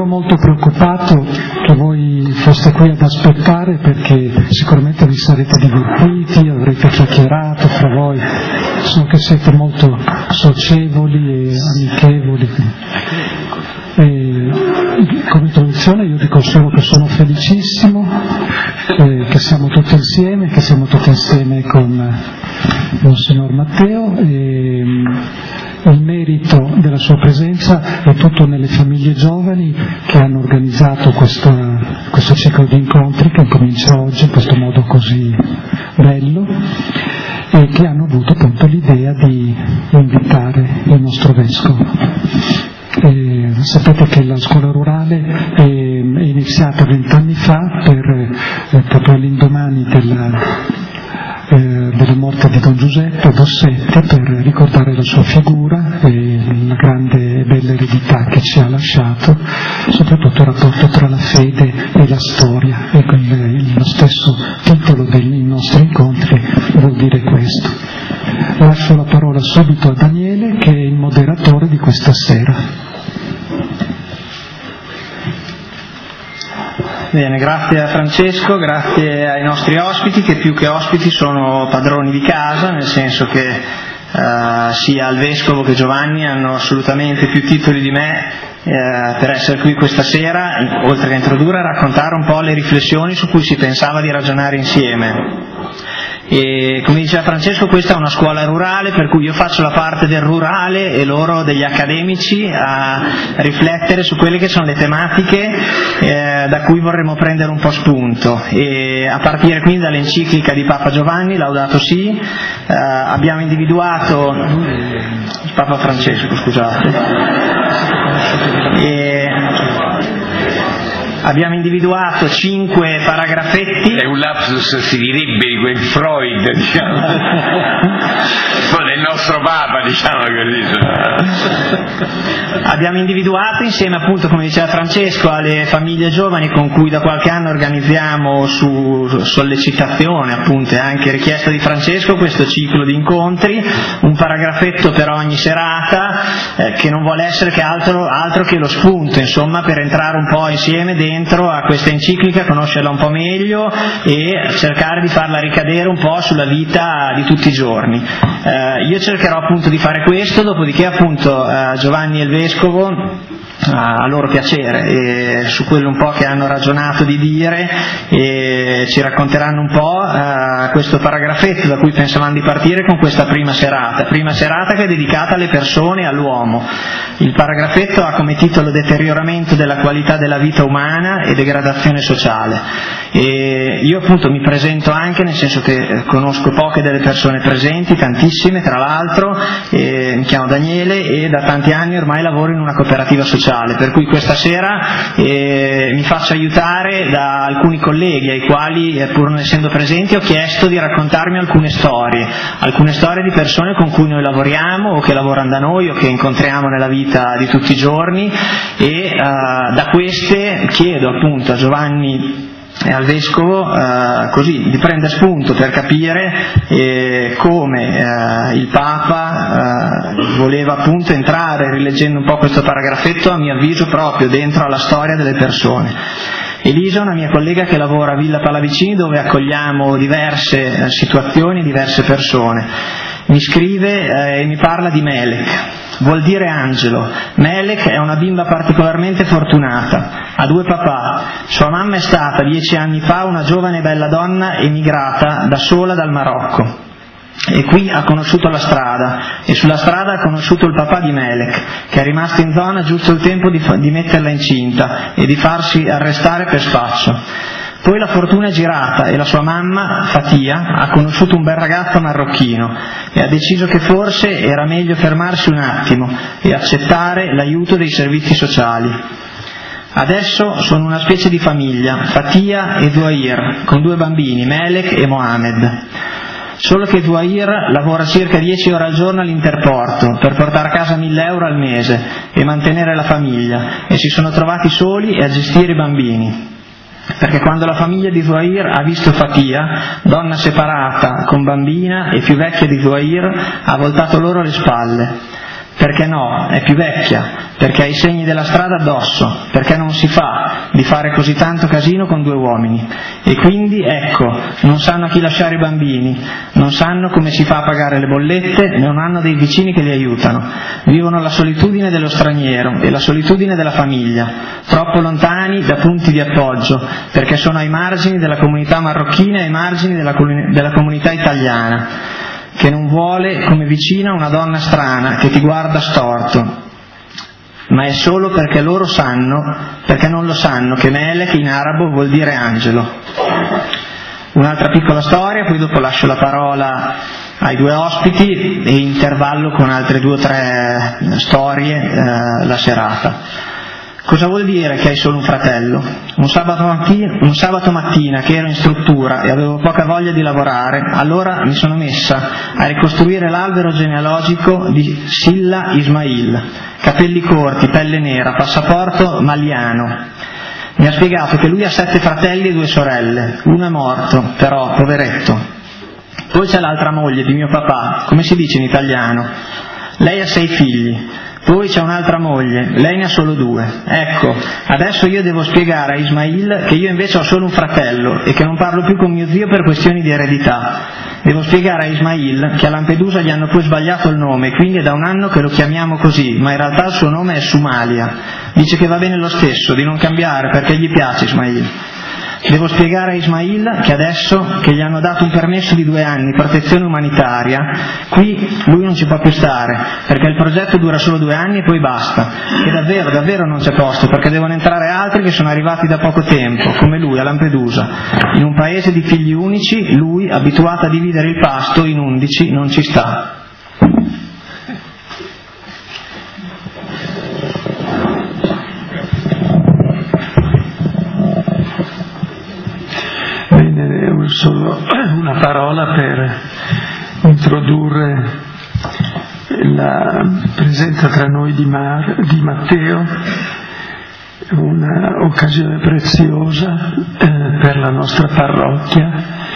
molto preoccupato che voi foste qui ad aspettare, perché sicuramente vi sarete divertiti, avrete chiacchierato fra voi, so che siete molto socievoli e amichevoli. E come introduzione io dico solo che sono felicissimo che siamo tutti insieme con Monsignor Matteo, e il merito della sua presenza è tutto nelle famiglie giovani che hanno organizzato questo ciclo di incontri che comincia oggi in questo modo così bello, e che hanno avuto appunto l'idea di invitare il nostro Vescovo. Sapete che la scuola rurale è iniziata 20 anni fa proprio all'indomani della morte di Don Giuseppe Dossetti, per ricordare la sua figura e la grande e bella eredità che ci ha lasciato, soprattutto il rapporto tra la fede e la storia, e lo stesso titolo dei nostri incontri vuol dire questo. Lascio la parola subito a Daniele, che è il moderatore di questa sera. Bene, grazie a Francesco, grazie ai nostri ospiti, che più che ospiti sono padroni di casa, nel senso che sia il Vescovo che Giovanni hanno assolutamente più titoli di me per essere qui questa sera, oltre che introdurre, a raccontare un po' le riflessioni su cui si pensava di ragionare insieme. E come diceva Francesco, questa è una scuola rurale, per cui io faccio la parte del rurale e loro degli accademici a riflettere su quelle che sono le tematiche da cui vorremmo prendere un po' spunto, e a partire quindi dall'enciclica di Papa Giovanni, Laudato Si. Abbiamo individuato Papa Francesco, abbiamo individuato 5 paragrafetti. È un lapsus, si direbbe, di quel Freud, diciamo. Del nostro Papa, diciamo così. Abbiamo individuato insieme, appunto, come diceva Francesco, alle famiglie giovani con cui da qualche anno organizziamo su sollecitazione, appunto, e anche richiesta di Francesco, questo ciclo di incontri, un paragrafetto per ogni serata, che non vuole essere che altro che lo spunto, insomma, per entrare un po' insieme dentro a questa enciclica, conoscerla un po' meglio e cercare di farla ricadere un po' sulla vita di tutti i giorni. Io cercherò appunto di fare questo, dopodiché appunto Giovanni e il Vescovo, a loro piacere, e su quello un po' che hanno ragionato di dire, e ci racconteranno un po' questo paragrafetto da cui pensavamo di partire con questa prima serata che è dedicata alle persone e all'uomo. Il paragrafetto ha come titolo Deterioramento della qualità della vita umana e degradazione sociale, e io appunto mi presento anche, nel senso che conosco poche delle persone presenti, tantissime tra l'altro, mi chiamo Daniele e da tanti anni ormai lavoro in una cooperativa sociale, per cui questa sera mi faccio aiutare da alcuni colleghi ai quali, pur non essendo presenti, ho chiesto di raccontarmi alcune storie di persone con cui noi lavoriamo o che lavorano da noi o che incontriamo nella vita di tutti i giorni, e da queste chiedo appunto a Giovanni e al Vescovo così di prendere spunto per capire come il Papa voleva appunto entrare, rileggendo un po' questo paragrafetto, a mio avviso proprio dentro alla storia delle persone. Elisa, una mia collega che lavora a Villa Pallavicini, dove accogliamo diverse situazioni, diverse persone, mi scrive e mi parla di Melek. Vuol dire angelo. Melek è una bimba particolarmente fortunata, ha 2 papà. Sua mamma è stata 10 anni fa una giovane e bella donna emigrata da sola dal Marocco, e qui ha conosciuto la strada, e sulla strada ha conosciuto il papà di Melek, che è rimasto in zona giusto il tempo di metterla incinta e di farsi arrestare per spaccio. Poi la fortuna è girata e la sua mamma, Fatia, ha conosciuto un bel ragazzo marocchino e ha deciso che forse era meglio fermarsi un attimo e accettare l'aiuto dei servizi sociali. Adesso sono una specie di famiglia, Fatia e Zuhair, con 2 bambini, Melek e Mohamed. Solo che Zuhair lavora circa 10 ore al giorno all'Interporto per portare a casa 1.000 euro al mese e mantenere la famiglia, e si sono trovati soli e a gestire i bambini. Perché quando la famiglia di Zuhair ha visto Fatia, donna separata, con bambina e più vecchia di Zuhair, ha voltato loro le spalle. Perché no, è più vecchia, perché ha i segni della strada addosso, perché non si fa di fare così tanto casino con 2 uomini. E quindi, ecco, non sanno a chi lasciare i bambini, non sanno come si fa a pagare le bollette, non hanno dei vicini che li aiutano. Vivono la solitudine dello straniero e la solitudine della famiglia, troppo lontani da punti di appoggio, perché sono ai margini della comunità marocchina e ai margini della comunità italiana, che non vuole come vicina una donna strana che ti guarda storto, ma è solo perché loro sanno, perché non lo sanno, che Melech in arabo vuol dire angelo. Un'altra piccola storia, poi dopo lascio la parola ai 2 ospiti e intervallo con altre 2 o 3 storie la serata. Cosa vuol dire che hai solo un fratello? Un sabato mattina che ero in struttura e avevo poca voglia di lavorare, allora mi sono messa a ricostruire l'albero genealogico di Silla Ismail, capelli corti, pelle nera, passaporto maliano. Mi ha spiegato che lui ha 7 fratelli e 2 sorelle, uno è morto, però, poveretto. Poi c'è l'altra moglie di mio papà, come si dice in italiano? Lei ha 6 figli. Poi c'è un'altra moglie, lei ne ha solo 2. Ecco, adesso io devo spiegare a Ismail che io invece ho solo un fratello e che non parlo più con mio zio per questioni di eredità. Devo spiegare a Ismail che a Lampedusa gli hanno poi sbagliato il nome, quindi è da 1 anno che lo chiamiamo così, ma in realtà il suo nome è Somalia. Dice che va bene lo stesso, di non cambiare perché gli piace Ismail. Devo spiegare a Ismail che adesso che gli hanno dato un permesso di 2 anni, protezione umanitaria, qui lui non ci può più stare, perché il progetto dura solo 2 anni e poi basta. E davvero non c'è posto, perché devono entrare altri che sono arrivati da poco tempo, come lui a Lampedusa. In un paese di figli unici, lui, abituato a dividere il pasto in 11, non ci sta. Solo una parola per introdurre la presenza tra noi di Matteo, un'occasione preziosa per la nostra parrocchia,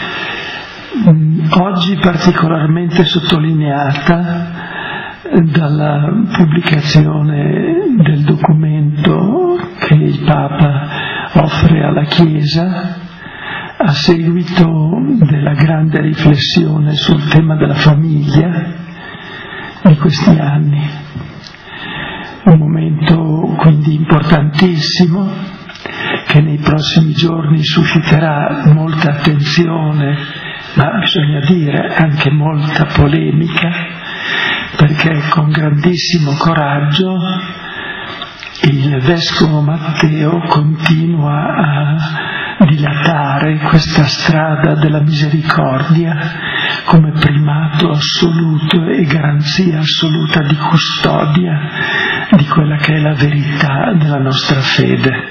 oggi particolarmente sottolineata dalla pubblicazione del documento che il Papa offre alla Chiesa a seguito della grande riflessione sul tema della famiglia di questi anni. Un momento quindi importantissimo che nei prossimi giorni susciterà molta attenzione, ma bisogna dire anche molta polemica, perché con grandissimo coraggio il Vescovo Matteo continua a dilatare questa strada della misericordia come primato assoluto e garanzia assoluta di custodia di quella che è la verità della nostra fede.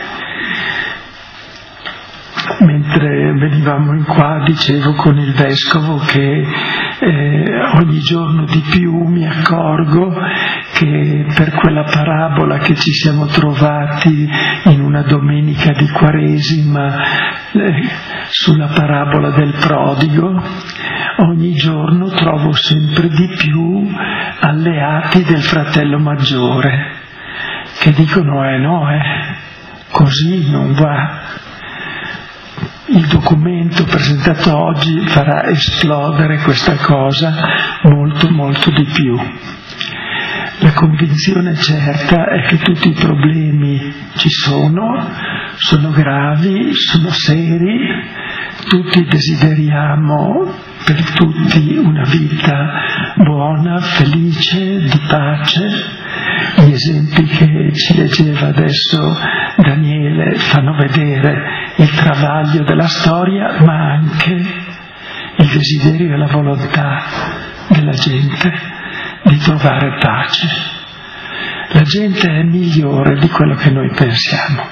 Mentre venivamo in qua dicevo con il Vescovo che ogni giorno di più mi accorgo che per quella parabola che ci siamo trovati in una domenica di Quaresima sulla parabola del prodigo, ogni giorno trovo sempre di più alleati del fratello maggiore che dicono così non va. Il documento presentato oggi farà esplodere questa cosa molto di più. La convinzione certa è che tutti i problemi ci sono gravi, sono seri, tutti desideriamo per tutti una vita buona, felice, di pace. Gli esempi che ci leggeva adesso Daniele fanno vedere il travaglio della storia, ma anche il desiderio e la volontà della gente di trovare pace. La gente è migliore di quello che noi pensiamo.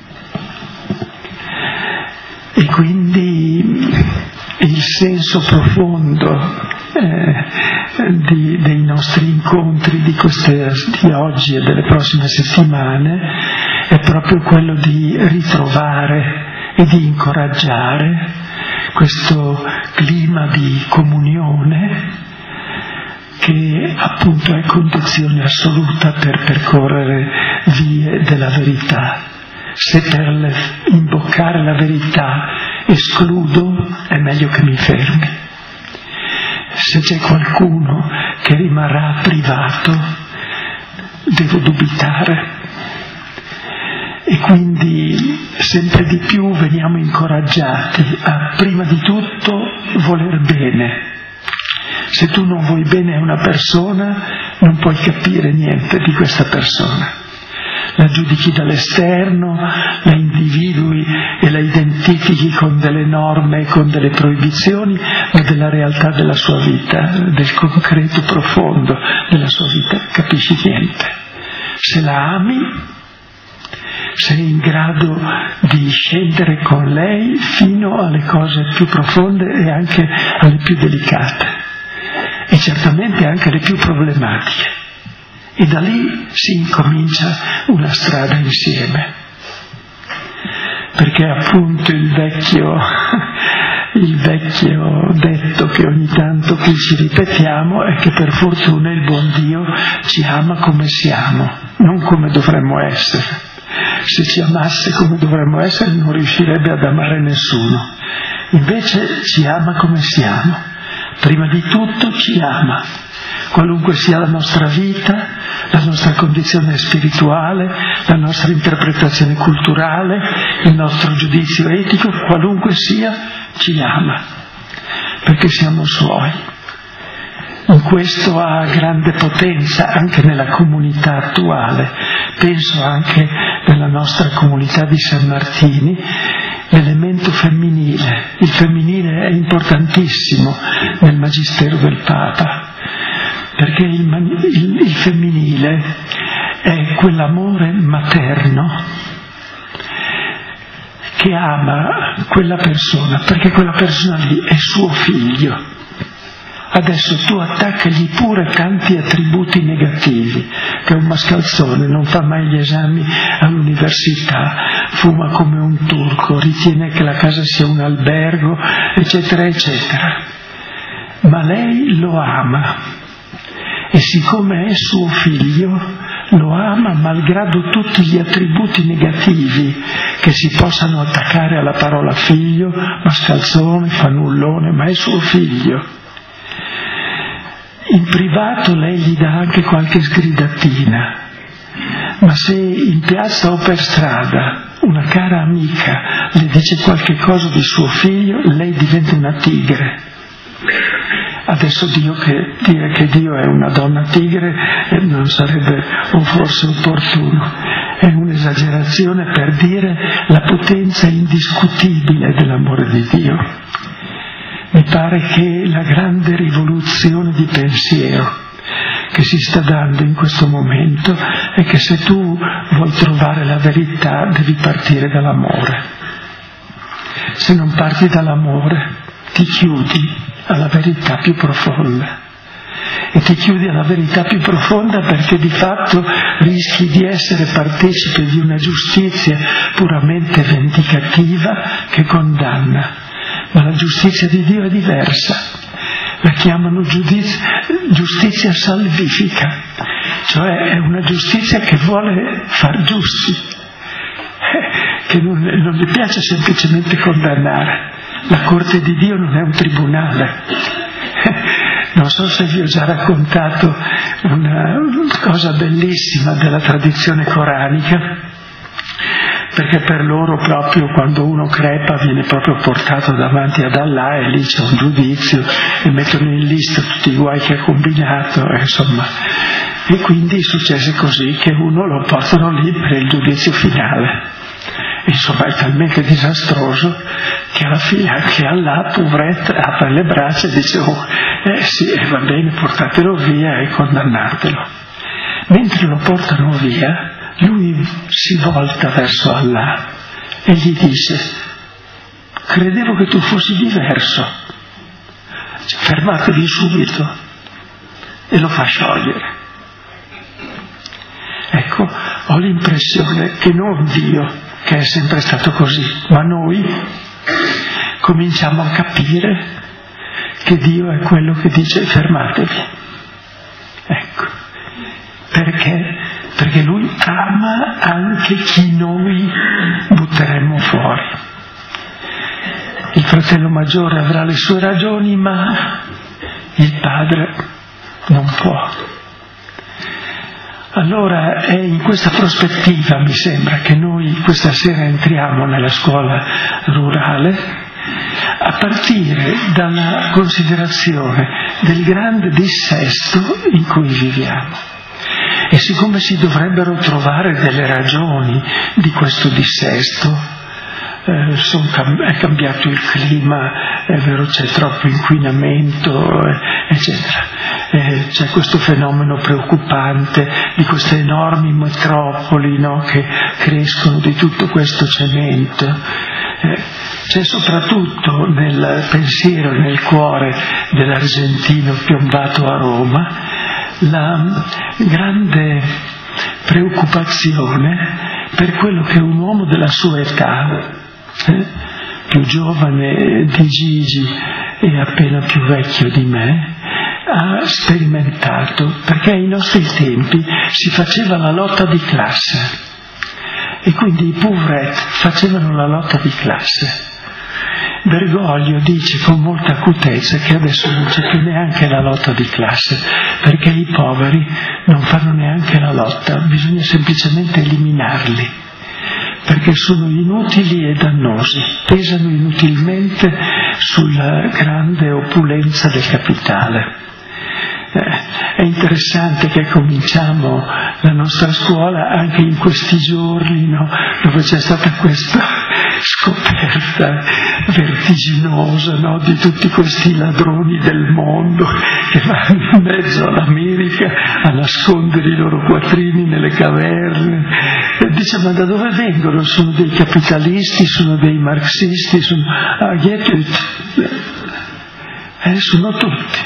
E quindi il senso profondo dei nostri incontri di oggi e delle prossime settimane è proprio quello di ritrovare e di incoraggiare questo clima di comunione che che appunto è condizione assoluta per percorrere vie della verità. Se per imboccare la verità escludo, è meglio che mi fermi. Se c'è qualcuno che rimarrà privato, devo dubitare. E quindi sempre di più veniamo incoraggiati a, prima di tutto, voler bene. Se tu non vuoi bene a una persona, non puoi capire niente di questa persona. La giudichi dall'esterno, la individui e la identifichi con delle norme e con delle proibizioni, ma della realtà della sua vita, del concreto profondo della sua vita, capisci niente. Se la ami, sei in grado di scendere con lei fino alle cose più profonde e anche alle più delicate, e certamente anche alle più problematiche. E da lì si incomincia una strada insieme. Perché appunto il vecchio detto che ogni tanto qui ci ripetiamo è che per fortuna il buon Dio ci ama come siamo, non come dovremmo essere. Se ci amasse come dovremmo essere non riuscirebbe ad amare nessuno. Invece ci ama come siamo. Prima di tutto ci ama, qualunque sia la nostra vita, la nostra condizione spirituale, la nostra interpretazione culturale, il nostro giudizio etico, qualunque sia, ci ama, perché siamo suoi. In questo ha grande potenza anche nella comunità attuale. Penso anche nella nostra comunità di San Martini, l'elemento femminile. Il femminile è importantissimo nel magistero del Papa, perché il femminile è quell'amore materno che ama quella persona, perché quella persona lì è suo figlio. Adesso tu attaccagli pure tanti attributi negativi, che è un mascalzone, non fa mai gli esami all'università, fuma come un turco, ritiene che la casa sia un albergo, eccetera, eccetera. Ma lei lo ama, e siccome è suo figlio, lo ama malgrado tutti gli attributi negativi che si possano attaccare alla parola figlio, mascalzone, fanullone, ma è suo figlio. In privato lei gli dà anche qualche sgridatina, ma se in piazza o per strada una cara amica le dice qualche cosa di suo figlio, lei diventa una tigre. Adesso dire che Dio è una donna tigre non sarebbe o forse opportuno, è un'esagerazione per dire la potenza indiscutibile dell'amore di Dio. Mi pare che la grande rivoluzione di pensiero che si sta dando in questo momento è che se tu vuoi trovare la verità devi partire dall'amore. Se non parti dall'amore ti chiudi alla verità più profonda. E ti chiudi alla verità più profonda perché di fatto rischi di essere partecipe di una giustizia puramente vendicativa che condanna. Ma la giustizia di Dio è diversa, la chiamano giustizia salvifica, cioè è una giustizia che vuole far giusti, che non le piace semplicemente condannare. La Corte di Dio non è un tribunale. Non so se vi ho già raccontato una cosa bellissima della tradizione coranica, perché per loro proprio quando uno crepa viene proprio portato davanti ad Allah e lì c'è un giudizio e mettono in lista tutti i guai che ha combinato, insomma. E quindi successe così che uno lo portano lì per il giudizio finale. Insomma è talmente disastroso che alla fine anche Allah, poveretto, apre le braccia e dice sì, va bene, portatelo via e condannatelo. Mentre lo portano via, lui si volta verso Allah e gli dice: credevo che tu fossi diverso, fermatevi subito, e lo fa sciogliere. Ecco, ho l'impressione che non Dio, che è sempre stato così, ma noi cominciamo a capire che Dio è quello che dice fermatevi. Perché? Perché Lui ama anche chi noi butteremmo fuori. Il fratello maggiore avrà le sue ragioni, ma il padre non può. Allora è in questa prospettiva, mi sembra, che noi questa sera entriamo nella scuola rurale, a partire dalla considerazione del grande dissesto in cui viviamo. E siccome si dovrebbero trovare delle ragioni di questo dissesto, è cambiato il clima, è vero, c'è troppo inquinamento, eccetera. C'è questo fenomeno preoccupante di queste enormi metropoli, no, che crescono di tutto questo cemento. C'è soprattutto nel pensiero, nel cuore dell'argentino piombato a Roma, la grande preoccupazione per quello che un uomo della sua età, più giovane di Gigi e appena più vecchio di me, ha sperimentato, perché ai nostri tempi si faceva la lotta di classe e quindi i pauvretti facevano la lotta di classe. Bergoglio dice con molta acutezza che adesso non c'è più neanche la lotta di classe, perché i poveri non fanno neanche la lotta, bisogna semplicemente eliminarli, perché sono inutili e dannosi, pesano inutilmente sulla grande opulenza del capitale. È interessante che cominciamo la nostra scuola anche in questi giorni, no? Dove c'è stata questa scoperta vertiginosa, no? Di tutti questi ladroni del mondo che vanno in mezzo all'America a nascondere i loro quattrini nelle caverne. E dice: ma da dove vengono? Sono dei capitalisti, sono dei marxisti, sono tutti.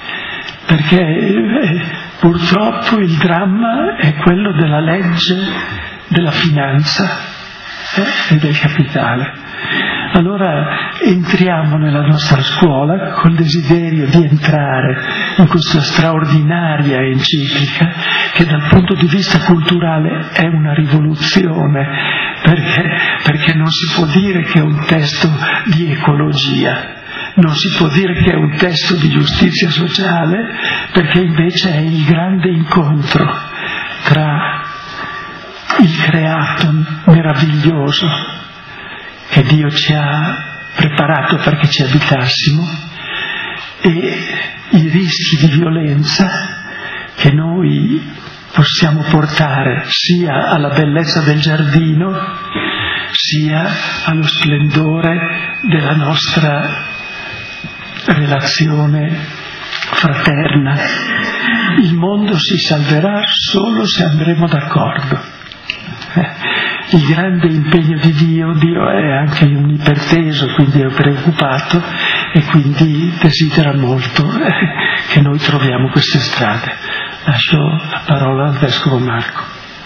Perché purtroppo il dramma è quello della legge della finanza e del capitale. Allora entriamo nella nostra scuola col desiderio di entrare in questa straordinaria enciclica che dal punto di vista culturale è una rivoluzione, perché non si può dire che è un testo di ecologia. Non si può dire che è un testo di giustizia sociale, perché invece è il grande incontro tra il creato meraviglioso che Dio ci ha preparato perché ci abitassimo e i rischi di violenza che noi possiamo portare sia alla bellezza del giardino sia allo splendore della nostra relazione fraterna. Il mondo si salverà solo se andremo d'accordo. Il grande impegno di Dio è anche un iperteso, quindi è preoccupato e quindi desidera molto che noi troviamo queste strade. Lascio la parola al Vescovo Marco.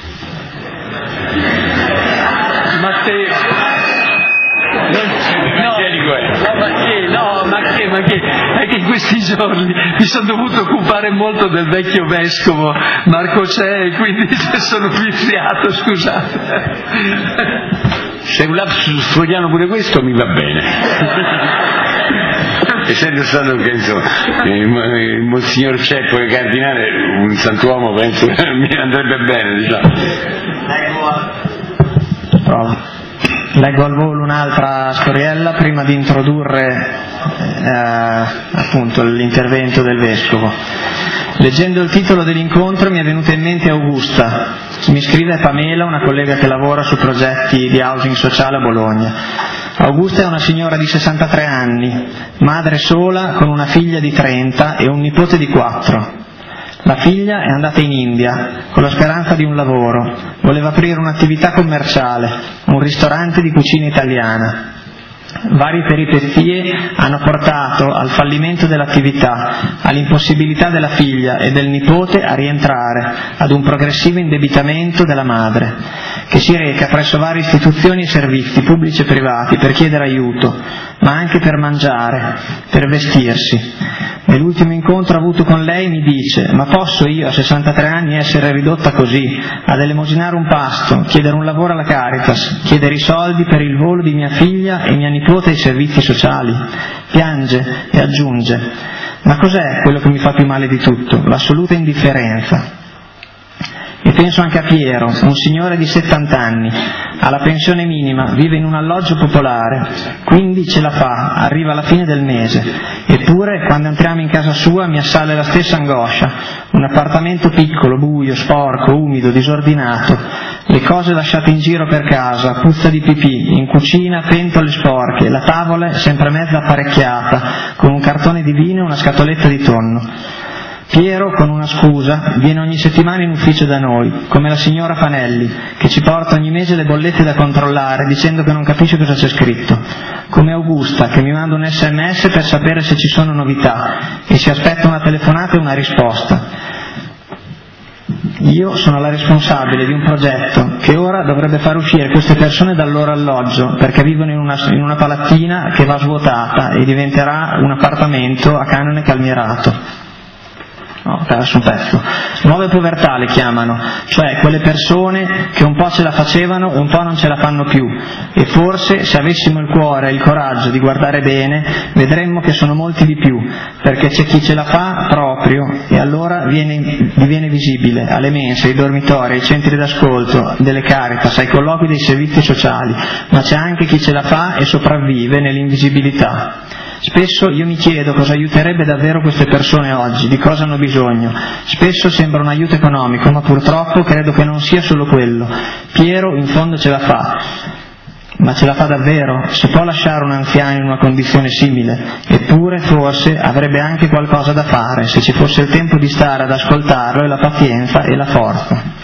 Matteo. Ma che è che in questi giorni mi sono dovuto occupare molto del vecchio vescovo Marco c'è e quindi sono viziato, scusate. Se un lapsus freudiano pure questo mi va bene. Essendo stato che il Monsignor Ceppo e Cardinale, un santuomo, penso che mi andrebbe bene, diciamo. Leggo al volo un'altra storiella prima di introdurre appunto l'intervento del Vescovo. Leggendo il titolo dell'incontro mi è venuta in mente Augusta. Chi mi scrive è Pamela, una collega che lavora su progetti di housing sociale a Bologna. Augusta è una signora di 63 anni, madre sola con una figlia di 30 e un nipote di 4. La figlia è andata in India con la speranza di un lavoro, voleva aprire un'attività commerciale, un ristorante di cucina italiana. Varie peripezie hanno portato al fallimento dell'attività, all'impossibilità della figlia e del nipote a rientrare, ad un progressivo indebitamento della madre. che si reca presso varie istituzioni e servizi pubblici e privati per chiedere aiuto, ma anche per mangiare, per vestirsi. Nell'ultimo incontro avuto con lei mi dice: ma posso io a 63 anni essere ridotta così, ad elemosinare un pasto, chiedere un lavoro alla Caritas, chiedere i soldi per il volo di mia figlia e mia nipote ai servizi sociali? Piange e aggiunge: ma cos'è quello che mi fa più male di tutto? L'assoluta indifferenza. E penso anche a Piero, un signore di 70 anni, ha la pensione minima, vive in un alloggio popolare, quindi ce la fa, arriva alla fine del mese. Eppure, quando entriamo in casa sua mi assale la stessa angoscia. Un appartamento piccolo, buio, sporco, umido, disordinato, le cose lasciate in giro per casa, puzza di pipì, in cucina pentole sporche, la tavola è sempre mezza apparecchiata, con un cartone di vino e una scatoletta di tonno. Piero, con una scusa, viene ogni settimana in ufficio da noi, come la signora Fanelli, che ci porta ogni mese le bollette da controllare dicendo che non capisce cosa c'è scritto, come Augusta, che mi manda un SMS per sapere se ci sono novità e si aspetta una telefonata e una risposta. Io sono la responsabile di un progetto che ora dovrebbe far uscire queste persone dal loro alloggio, perché vivono in una palattina che va svuotata e diventerà un appartamento a canone calmierato. No, su un pezzo. Nuove povertà le chiamano, cioè quelle persone che un po' ce la facevano e un po' non ce la fanno più, e forse se avessimo il cuore e il coraggio di guardare bene vedremmo che sono molti di più, perché c'è chi ce la fa proprio e allora diviene visibile alle mense, ai dormitori, ai centri d'ascolto delle Caritas, ai colloqui dei servizi sociali, ma c'è anche chi ce la fa e sopravvive nell'invisibilità. Spesso io mi chiedo cosa aiuterebbe davvero queste persone oggi, di cosa hanno bisogno. Spesso sembra un aiuto economico, ma purtroppo credo che non sia solo quello. Piero in fondo ce la fa, ma ce la fa davvero? Si può lasciare un anziano in una condizione simile? Eppure forse avrebbe anche qualcosa da fare, se ci fosse il tempo di stare ad ascoltarlo e la pazienza e la forza.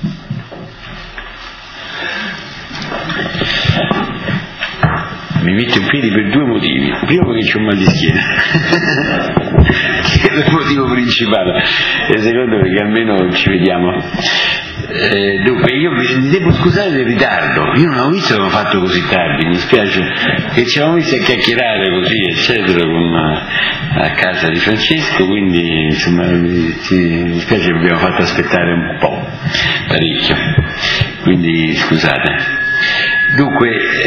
Mi metto in piedi per due motivi. Primo, perché c'ho un mal di schiena che è il motivo principale, e secondo, perché almeno ci vediamo. Dunque, io mi devo scusare del ritardo, io non avevo visto che avevo fatto così tardi, mi spiace, che ci avevamo visto a chiacchierare così eccetera a casa di Francesco, quindi insomma mi spiace che abbiamo fatto aspettare un po', parecchio, quindi scusate. Dunque,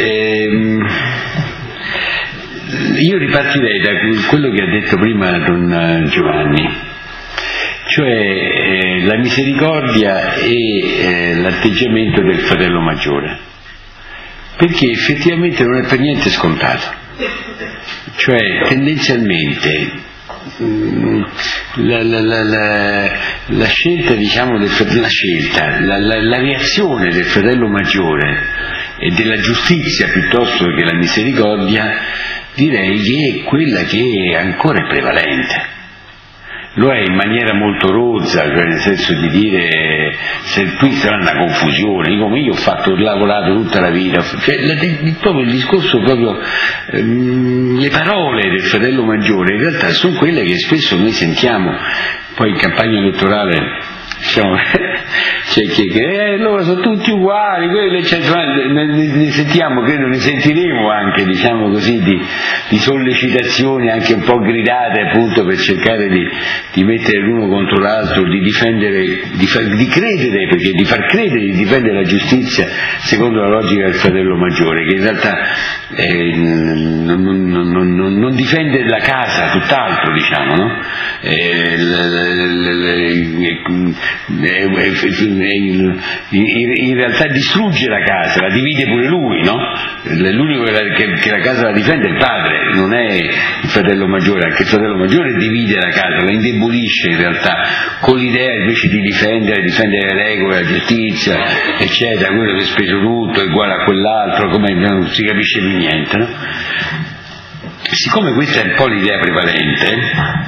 io ripartirei da quello che ha detto prima Don Giovanni, cioè la misericordia e l'atteggiamento del fratello maggiore, perché effettivamente non è per niente scontato, cioè tendenzialmente la scelta, diciamo, la reazione del fratello maggiore e della giustizia piuttosto che la misericordia, direi che è quella che è ancora prevalente. Lo è in maniera molto rozza, cioè nel senso di dire, se qui sarà una confusione, come io ho lavorato tutta la vita, cioè proprio il discorso, proprio le parole del fratello maggiore in realtà sono quelle che spesso noi sentiamo poi in campagna elettorale. Diciamo, cioè che loro sono tutti uguali, ne sentiamo, credo ne sentiremo anche, diciamo così, di sollecitazioni anche un po' gridate, appunto, per cercare di mettere l'uno contro l'altro, di difendere, di credere, perché di far credere, di difendere la giustizia secondo la logica del fratello maggiore, che in realtà non difende la casa, tutt'altro, diciamo, no? In realtà distrugge la casa, la divide pure lui, no? L'unico che la casa la difende è il padre, non è il fratello maggiore, anche il fratello maggiore divide la casa, la indebolisce in realtà, con l'idea invece di difendere le regole, la giustizia, eccetera, quello che ha speso tutto è uguale a quell'altro, come non si capisce più niente, no? Siccome questa è un po' l'idea prevalente,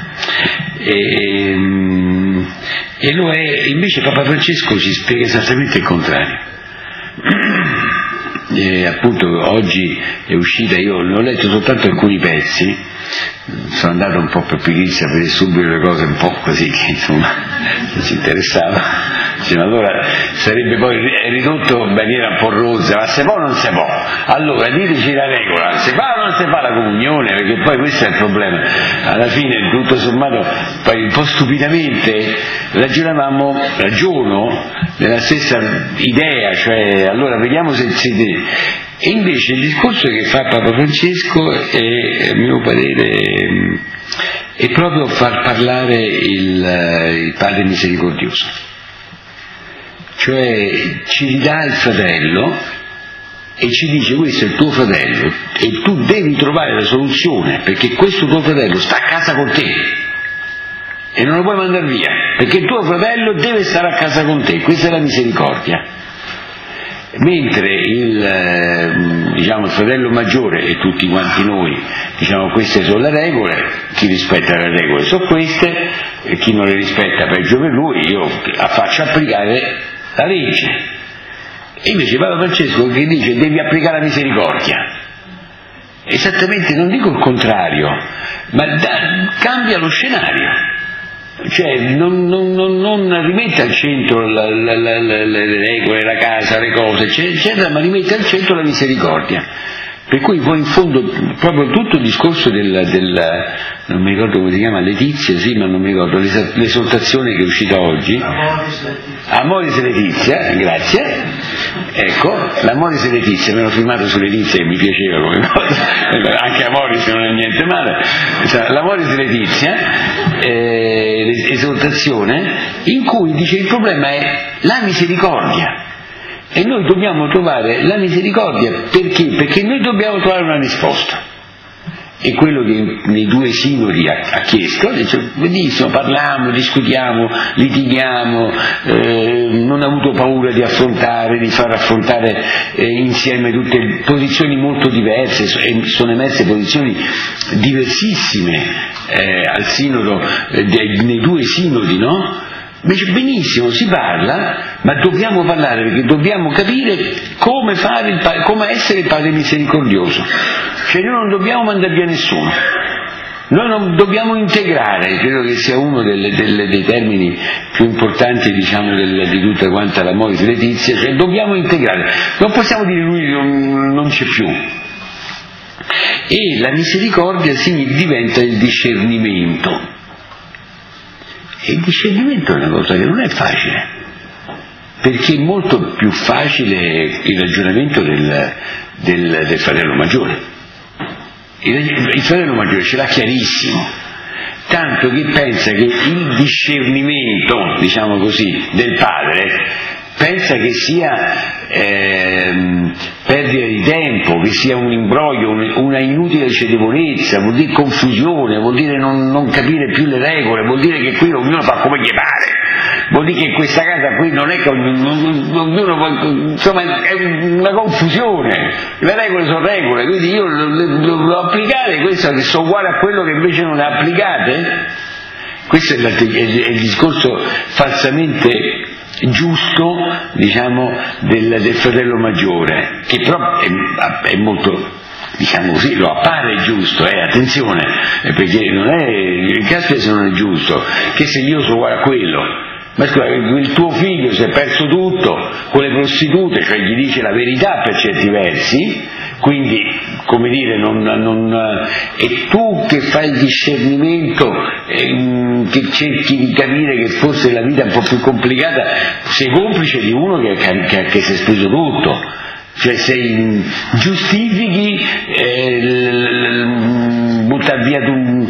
e lo è, invece Papa Francesco ci spiega esattamente il contrario. Appunto oggi è uscita, io ho letto soltanto alcuni pezzi, sono andato un po' per pigrizia a vedere subito le cose un po' così che insomma non ci interessava, massima, allora sarebbe poi ridotto in maniera un po' rozza, ma se può o non si può, allora diteci la regola, se fa o non si fa la comunione, perché poi questo è il problema. Alla fine tutto sommato poi un po' stupidamente ragiono nella stessa idea, cioè allora vediamo se e invece il discorso che fa Papa Francesco è, a mio parere, è proprio far parlare il Padre misericordioso, cioè ci ridà il fratello e ci dice: questo è il tuo fratello e tu devi trovare la soluzione, perché questo tuo fratello sta a casa con te e non lo puoi mandare via, perché il tuo fratello deve stare a casa con te. Questa è la misericordia. Mentre il fratello maggiore e tutti quanti noi diciamo queste sono le regole, chi rispetta le regole sono queste e chi non le rispetta peggio per lui, io faccio applicare la legge. E invece Papa Francesco che dice: devi applicare la misericordia, esattamente, non dico il contrario, ma cambia lo scenario. Cioè non rimette al centro le regole, la casa, le cose, eccetera, ma rimette al centro la misericordia. Per cui poi in fondo proprio tutto il discorso non mi ricordo come si chiama, Letizia, sì, ma non mi ricordo l'esortazione che è uscita oggi, Amoris Letizia, grazie, ecco, l'Amoris Letizia, me l'ho firmato su Letizia e mi piaceva come cosa, anche Amoris non è niente male, l'Amoris Letizia, esortazione in cui dice il problema è la misericordia. E noi dobbiamo trovare la misericordia, perché? Perché noi dobbiamo trovare una risposta. E quello che nei due sinodi ha chiesto, dice: benissimo, parliamo, discutiamo, litighiamo, non ha avuto paura di far affrontare insieme tutte posizioni molto diverse, sono emerse posizioni diversissime al sinodo, nei due sinodi, no? Invece benissimo, si parla, ma dobbiamo parlare perché dobbiamo capire come essere il Padre misericordioso. Cioè noi non dobbiamo mandare via nessuno, noi non dobbiamo integrare, credo che sia uno dei termini più importanti, diciamo, di tutta quanta la Amoris Letizia, cioè dobbiamo integrare, non possiamo dire lui non c'è più. E la misericordia diventa il discernimento. E il discernimento è una cosa che non è facile, perché è molto più facile il ragionamento del fratello maggiore. Il fratello maggiore ce l'ha chiarissimo, tanto che pensa che il discernimento, diciamo così, del padre, pensa che sia perdita di tempo, che sia un imbroglio, una inutile cedevolezza, vuol dire confusione, vuol dire non capire più le regole, vuol dire che qui ognuno fa come gli pare, vuol dire che in questa casa qui non è che ognuno, insomma, è una confusione, le regole sono regole, quindi io devo applicare questo che sono uguale a quello che invece non le applicate. Questo è il discorso falsamente giusto, diciamo, del fratello maggiore, che però è molto, diciamo così, lo appare giusto, attenzione, perché non è, il caso se non è giusto, che se io sono uguale a quello, ma scusa, il tuo figlio si è perso tutto con le prostitute, cioè gli dice la verità per certi versi, quindi, come dire, e tu che fai il discernimento, che cerchi di capire che forse la vita è un po' più complicata, sei complice di uno che si è speso tutto, cioè giustifichi buttare via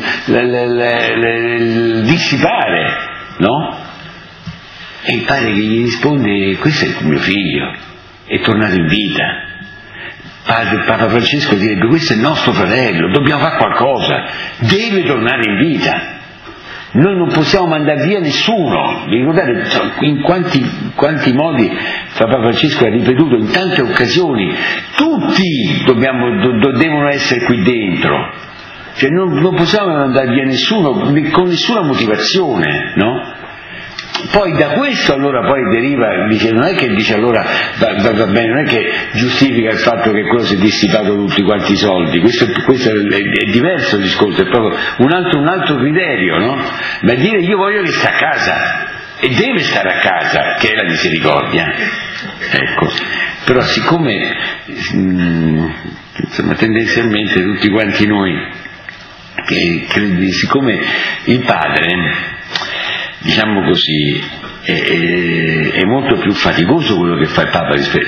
il dissipare, no? E il padre che gli risponde: questo è il mio figlio, è tornato in vita. Papa Francesco direbbe: questo è il nostro fratello, dobbiamo fare qualcosa, deve tornare in vita. Noi non possiamo mandare via nessuno. Vi ricordate in quanti modi Papa Francesco ha ripetuto in tante occasioni: tutti devono essere qui dentro, cioè non possiamo mandare via nessuno con nessuna motivazione, no? Poi da questo allora poi deriva, dice, non è che dice allora va bene, non è che giustifica il fatto che quello si è dissipato tutti quanti i soldi, questo è diverso il discorso, è proprio un altro criterio, no? Ma dire: io voglio che sta a casa, e deve stare a casa, che è la misericordia. Ecco, però siccome insomma, tendenzialmente tutti quanti noi, siccome il padre, diciamo così, è molto più faticoso quello che fa il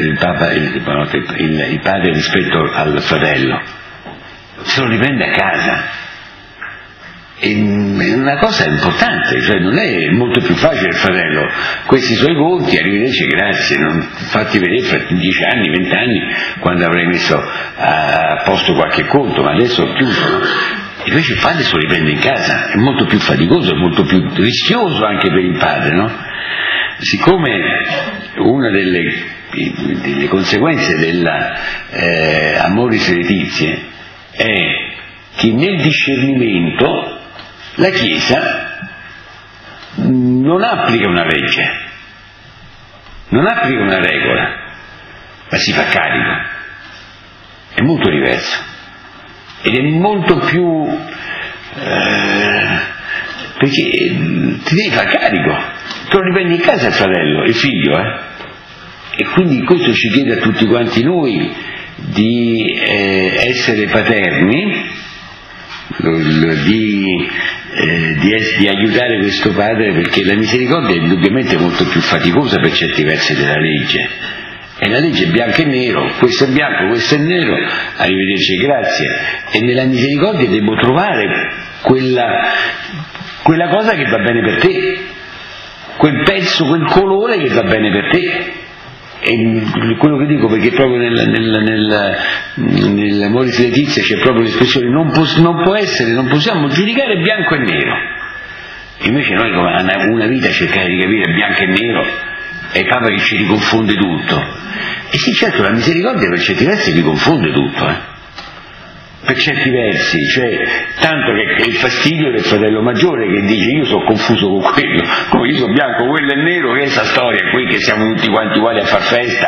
padre rispetto al fratello, se lo riprende a casa. È una cosa importante, cioè non è molto più facile il fratello, questi suoi conti, arrivederci, grazie, fatti vedere fra 10 anni, 20 anni, quando avrai messo a posto qualche conto, ma adesso è chiuso. Invece il padre se lo riprende in casa, è molto più faticoso, è molto più rischioso anche per il padre, no? Siccome una delle conseguenze della amoris laetitia è che nel discernimento la Chiesa non applica una legge, non applica una regola, ma si fa carico. È molto diverso ed è molto più perché ti devi far carico, te lo riprendi in casa il fratello, il figlio, e quindi questo ci chiede a tutti quanti noi di essere paterni, di aiutare questo padre, perché la misericordia è indubbiamente molto più faticosa per certi versi della legge, e la legge è bianco e nero, questo è bianco, questo è nero, arrivederci e grazie, e nella misericordia devo trovare quella cosa che va bene per te, quel pezzo, quel colore che va bene per te. E quello che dico, perché proprio nell'amoris laetitia c'è proprio l'espressione non possiamo giudicare bianco e nero. Invece noi una vita cercare di capire bianco e nero, è il Papa che ci riconfonde tutto. E sì, certo, la misericordia per certi versi riconfonde tutto, per certi versi, cioè tanto che è il fastidio del fratello maggiore che dice io sono confuso con quello, come io sono bianco, quello è nero, che è questa storia qui che siamo tutti quanti uguali a far festa,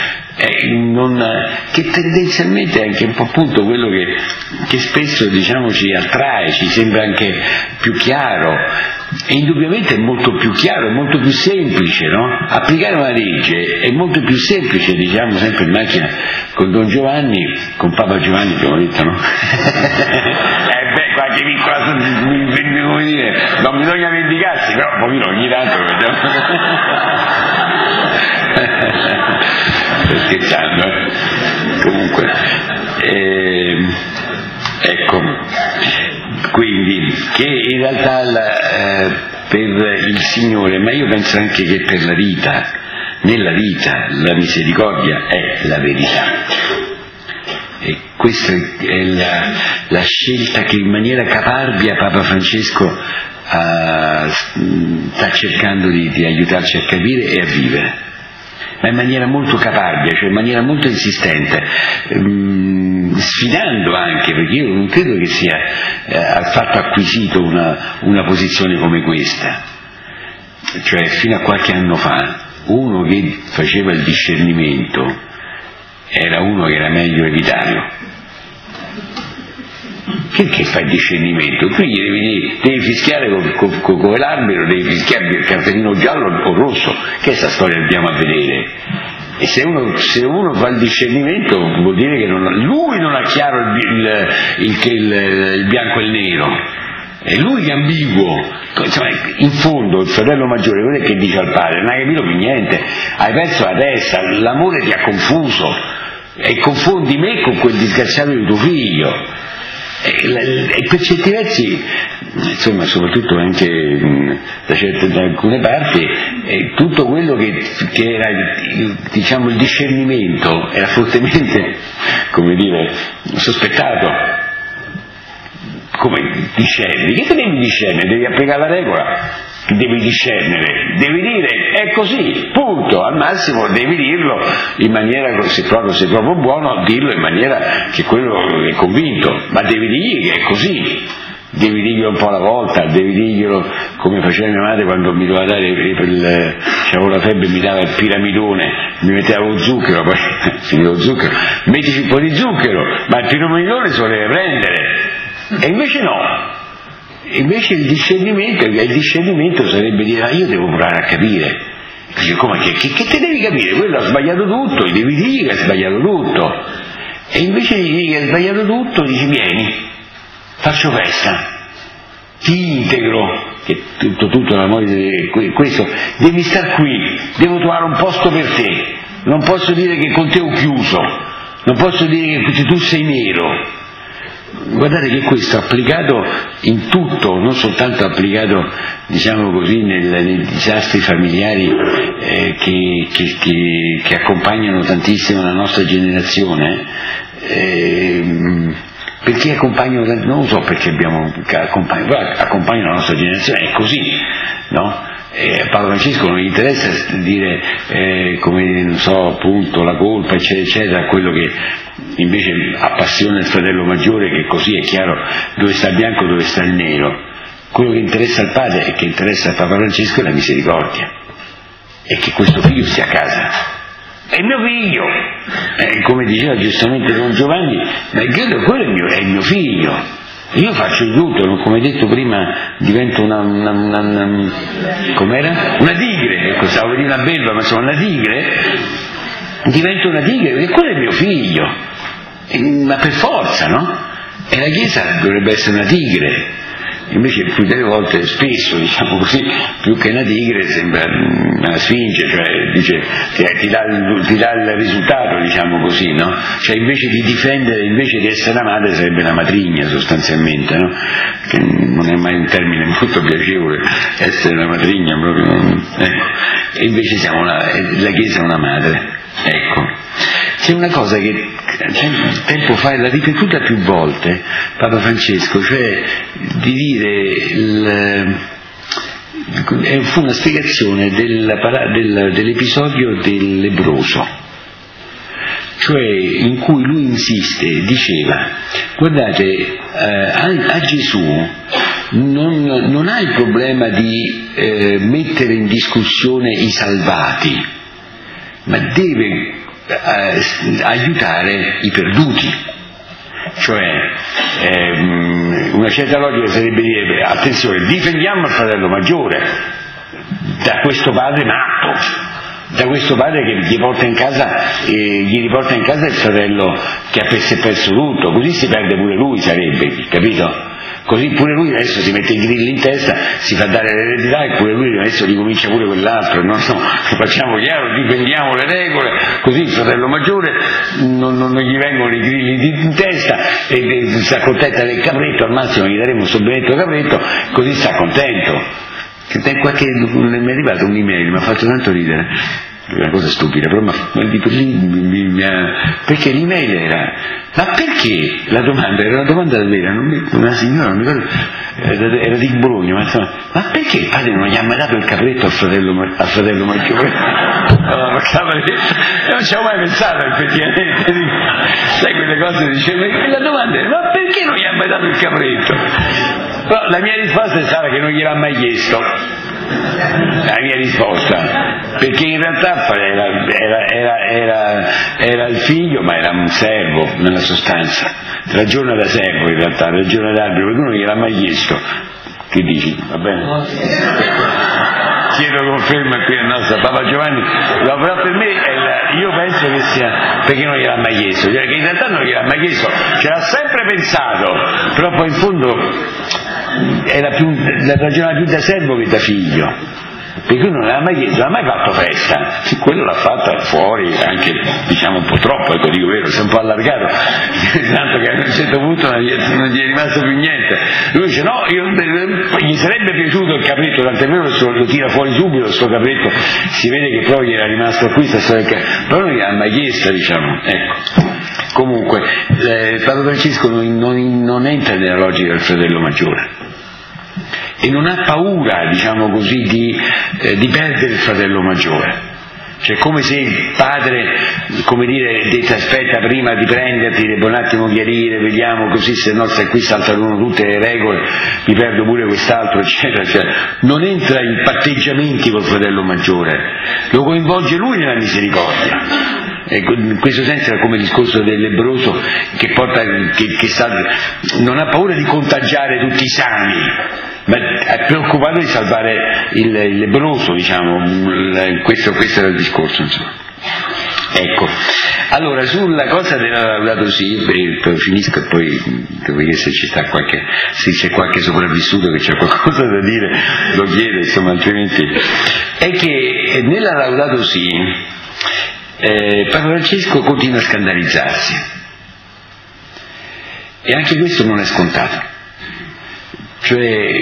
che tendenzialmente è anche un po' appunto quello che spesso diciamo ci attrae, ci sembra anche più chiaro, e indubbiamente è molto più chiaro, è molto più semplice, no? Applicare una legge è molto più semplice, diciamo sempre in macchina con Don Giovanni, con Papa Giovanni abbiamo detto, no? Qualche piccola, come dire, non bisogna vendicarsi, però un pochino ogni tanto sto scherzando, comunque ecco, quindi che in realtà per il Signore, ma io penso anche che per la vita, nella vita la misericordia è la verità, e questa è la scelta che in maniera caparbia Papa Francesco sta cercando di aiutarci a capire e a vivere, ma in maniera molto caparbia, cioè in maniera molto insistente, sfidando anche, perché io non credo che sia affatto acquisito una posizione come questa, cioè fino a qualche anno fa uno che faceva il discernimento era uno che era meglio evitarlo. Perché fai il discernimento? Tu gli devi fischiare con l'albero, devi fischiare il cartellino giallo o rosso, che questa storia dobbiamo a vedere. E se uno fa il discernimento vuol dire che lui non ha chiaro il bianco e il nero, è lui che è ambiguo. Insomma, in fondo il fratello maggiore quello che dice al padre non hai capito più niente, hai perso la testa, l'amore ti ha confuso e confondi me con quel disgraziato di tuo figlio, e per certi versi, insomma, soprattutto anche da alcune parti, tutto quello che era diciamo il discernimento era fortemente, come dire, sospettato. Come discerni? Che devi discernere? Devi applicare la regola, devi discernere, devi dire è così, punto, al massimo devi dirlo in maniera, se proprio buono, dirlo in maniera che quello è convinto, ma devi dirgli che è così, devi dirglielo un po' alla volta, devi dirglielo come faceva mia madre quando mi doveva dare c'avevo la febbre, mi dava il piramidone, mi metteva lo zucchero, poi finivo lo zucchero, mettici un po' di zucchero, ma il piramidone se lo deve prendere. E invece no, Invece il discernimento sarebbe dire: io devo provare a capire. Dice: come che te devi capire? Quello ha sbagliato tutto, gli devi dire che ha sbagliato tutto. E invece di dire che ha sbagliato tutto, dici: vieni, faccio festa, ti integro, che tutto l'amore questo, devi star qui, devo trovare un posto per te, non posso dire che con te ho chiuso, non posso dire che tu sei nero. Guardate che questo applicato in tutto, non soltanto applicato, diciamo così, nei disastri familiari che accompagnano tantissimo la nostra generazione, perché accompagnano, non lo so perché accompagnano la nostra generazione, è così, no? Paolo Francesco non gli interessa dire come, non so, appunto, la colpa eccetera eccetera, quello che invece appassiona il fratello maggiore, che così è chiaro dove sta il bianco, dove sta il nero. Quello che interessa al padre e che interessa a Papa Francesco è la misericordia, e che questo figlio stia a casa. È mio figlio, come diceva giustamente Don Giovanni, ma credo quello è il mio figlio. Io faccio di tutto, come detto prima, divento com'era? Una tigre, ecco, stavo per dire una belva, ma sono una tigre, divento una tigre, perché quello è il mio figlio, ma per forza, no? E la Chiesa dovrebbe essere una tigre, invece più delle volte, spesso, diciamo così, più che una tigre sembra una sfinge, cioè dice, ti dà il risultato, diciamo così, no? Cioè invece di difendere, invece di essere la madre, sarebbe la matrigna sostanzialmente, no? Che non è mai un termine molto piacevole, essere la matrigna proprio, ecco. E invece siamo la Chiesa è una madre, ecco. C'è una cosa che tempo fa l'ha ripetuta più volte Papa Francesco, cioè di dire fu una spiegazione dell'episodio del lebbroso, cioè in cui lui insiste, diceva: guardate, a Gesù non ha il problema di mettere in discussione i salvati, ma deve aiutare i perduti. Cioè una certa logica sarebbe dire: attenzione, difendiamo il fratello maggiore da questo padre matto, da questo padre che gli riporta in casa il fratello che ha perso tutto, così si perde pure lui, sarebbe, capito? Così pure lui adesso si mette i grilli in testa, si fa dare l'eredità, e pure lui adesso ricomincia pure quell'altro. No, facciamo chiaro, difendiamo le regole, così il fratello maggiore non gli vengono i grilli in testa e si accontenta del capretto, al massimo gli daremo un benedetto capretto, così sta contento. Mi è arrivata un'email, mi ha fatto tanto ridere, una cosa stupida, però perché l'email era: ma perché? La domanda era una domanda vera, una signora, non mi ricordo, era di Bologna, ma perché il padre non gli ha mai dato il capretto al fratello maggiore? Non ci avevo mai pensato, effettivamente. Sai, quelle cose dicevo, la domanda era: ma perché non gli ha mai dato il capretto? Però la mia risposta è stata che non gliel'ha mai chiesto. La mia risposta, perché in realtà era il figlio, ma era un servo nella sostanza, ragiona da servo in realtà, ragiona da albero, perché non gliel'ha mai chiesto. Che dici? Va bene? Chiedo conferma qui al nostro Papa Giovanni, no, però per me io penso che sia perché non gliel'ha mai chiesto, cioè che in realtà non gliel'ha mai chiesto, ce l'ha sempre pensato, però poi in fondo la ragionava più da servo che da figlio, perché lui non l'ha mai chiesto, non ha mai fatto festa, quello l'ha fatta fuori, anche diciamo un po' troppo, ecco, dico vero, si è un po' allargato, tanto che a un certo punto non gli è rimasto più niente. Lui dice: no, gli sarebbe piaciuto il capretto, tant'è vero lo tira fuori subito sto capretto, si vede che poi gli era rimasto qui sta storia, però non gliel'ha mai chiesto, diciamo, ecco. Comunque Papa Francesco non entra nella logica del fratello maggiore e non ha paura, diciamo così, di perdere il fratello maggiore. Cioè, come se il padre, come dire, dette: aspetta, prima di prenderti devo un attimo chiarire, vediamo, così se no se qui saltano tutte le regole mi perdo pure quest'altro, eccetera. Cioè, non entra in patteggiamenti col fratello maggiore, lo coinvolge lui nella misericordia. In questo senso era come il discorso del lebbroso che non ha paura di contagiare tutti i sani, ma è preoccupato di salvare il lebbroso, diciamo. Questo era il discorso, insomma. Ecco, allora sulla cosa della Laudato Si, poi finisco e poi dopodiché se c'è qualche sopravvissuto che c'è qualcosa da dire lo chiede, insomma, altrimenti è che nella Laudato Si Papa Francesco continua a scandalizzarsi, e anche questo non è scontato, cioè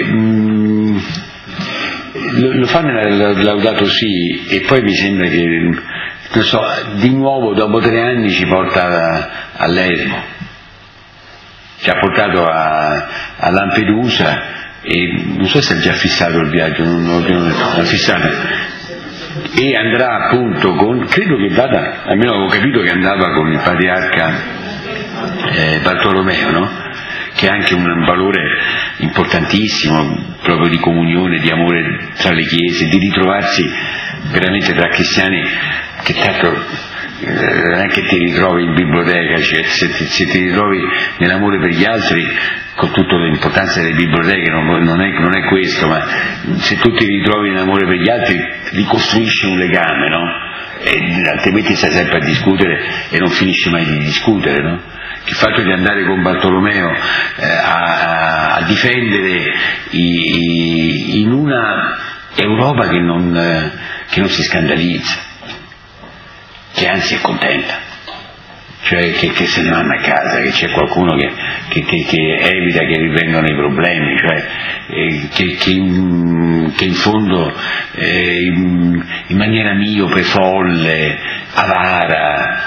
lo fa nella Laudato Si e poi mi sembra che, non so, di nuovo dopo 3 anni ci porta all'Eremo, ci ha portato a Lampedusa e non so se ha già fissato il viaggio, non l'ha fissato, e andrà appunto credo che vada, almeno avevo capito che andava con il patriarca Bartolomeo, no? Che è anche un valore importantissimo proprio di comunione, di amore tra le chiese, di ritrovarsi veramente tra cristiani, che tanto non è che ti ritrovi in biblioteca, cioè se ti ritrovi nell'amore per gli altri, con tutta l'importanza delle biblioteche, non è questo, ma se tu ti ritrovi nell'amore per gli altri ricostruisci un legame, no? E altrimenti stai sempre a discutere e non finisci mai di discutere, no? Il fatto di andare con Bartolomeo a difendere in una Europa che non si scandalizza, che anzi è contenta, cioè che se ne vanno a casa, che c'è qualcuno che evita che rivengano i problemi, cioè che in fondo in maniera miope, folle, avara,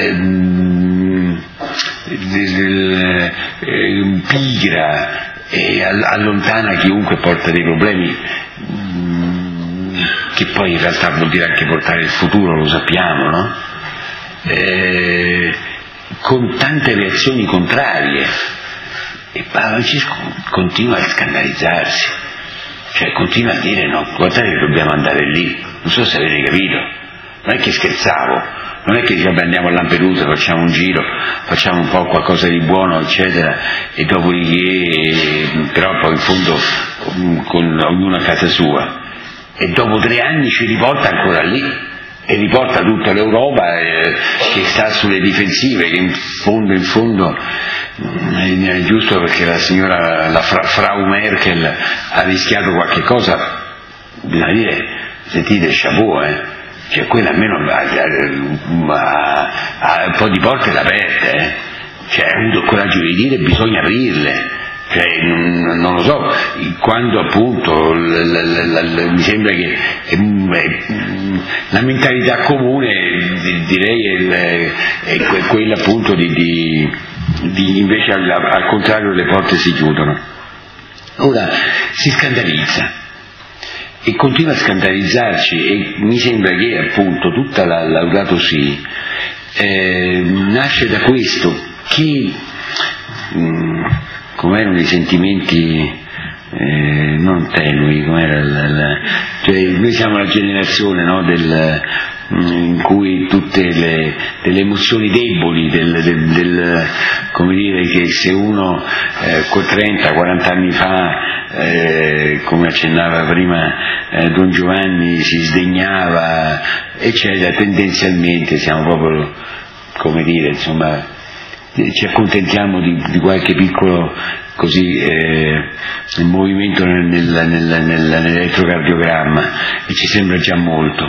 pigra, allontana chiunque porta dei problemi, che poi in realtà vuol dire anche portare il futuro, lo sappiamo, no? Con tante reazioni contrarie, e Papa Francesco continua a scandalizzarsi, cioè continua a dire no, guardate che dobbiamo andare lì, non so se avete capito, non è che scherzavo, non è che diciamo andiamo a Lampedusa, facciamo un giro, facciamo un po' qualcosa di buono, eccetera, e dopodiché però poi in fondo con ognuno a casa sua, e dopo 3 anni ci riporta ancora lì e riporta tutta l'Europa che sta sulle difensive, che in fondo è giusto perché la signora, la Frau Merkel ha rischiato qualche cosa, bisogna dire, sentite, chapeau, cioè quella almeno ha un po' di porte aperte, cioè ha avuto il coraggio di dire bisogna aprirle. Cioè, non lo so, quando appunto mi sembra che la mentalità comune, direi, è quella appunto di invece al contrario le porte si chiudono. Ora si scandalizza e continua a scandalizzarci, e mi sembra che appunto tutta la Laudato Si nasce da questo, che com'erano i sentimenti non tenui, cioè noi siamo la generazione, no, in cui tutte delle emozioni deboli, come dire, che se uno 30-40 anni fa, come accennava prima Don Giovanni, si sdegnava, eccetera, tendenzialmente siamo proprio, come dire, insomma, ci accontentiamo di qualche piccolo così movimento nell'elettrocardiogramma, e ci sembra già molto.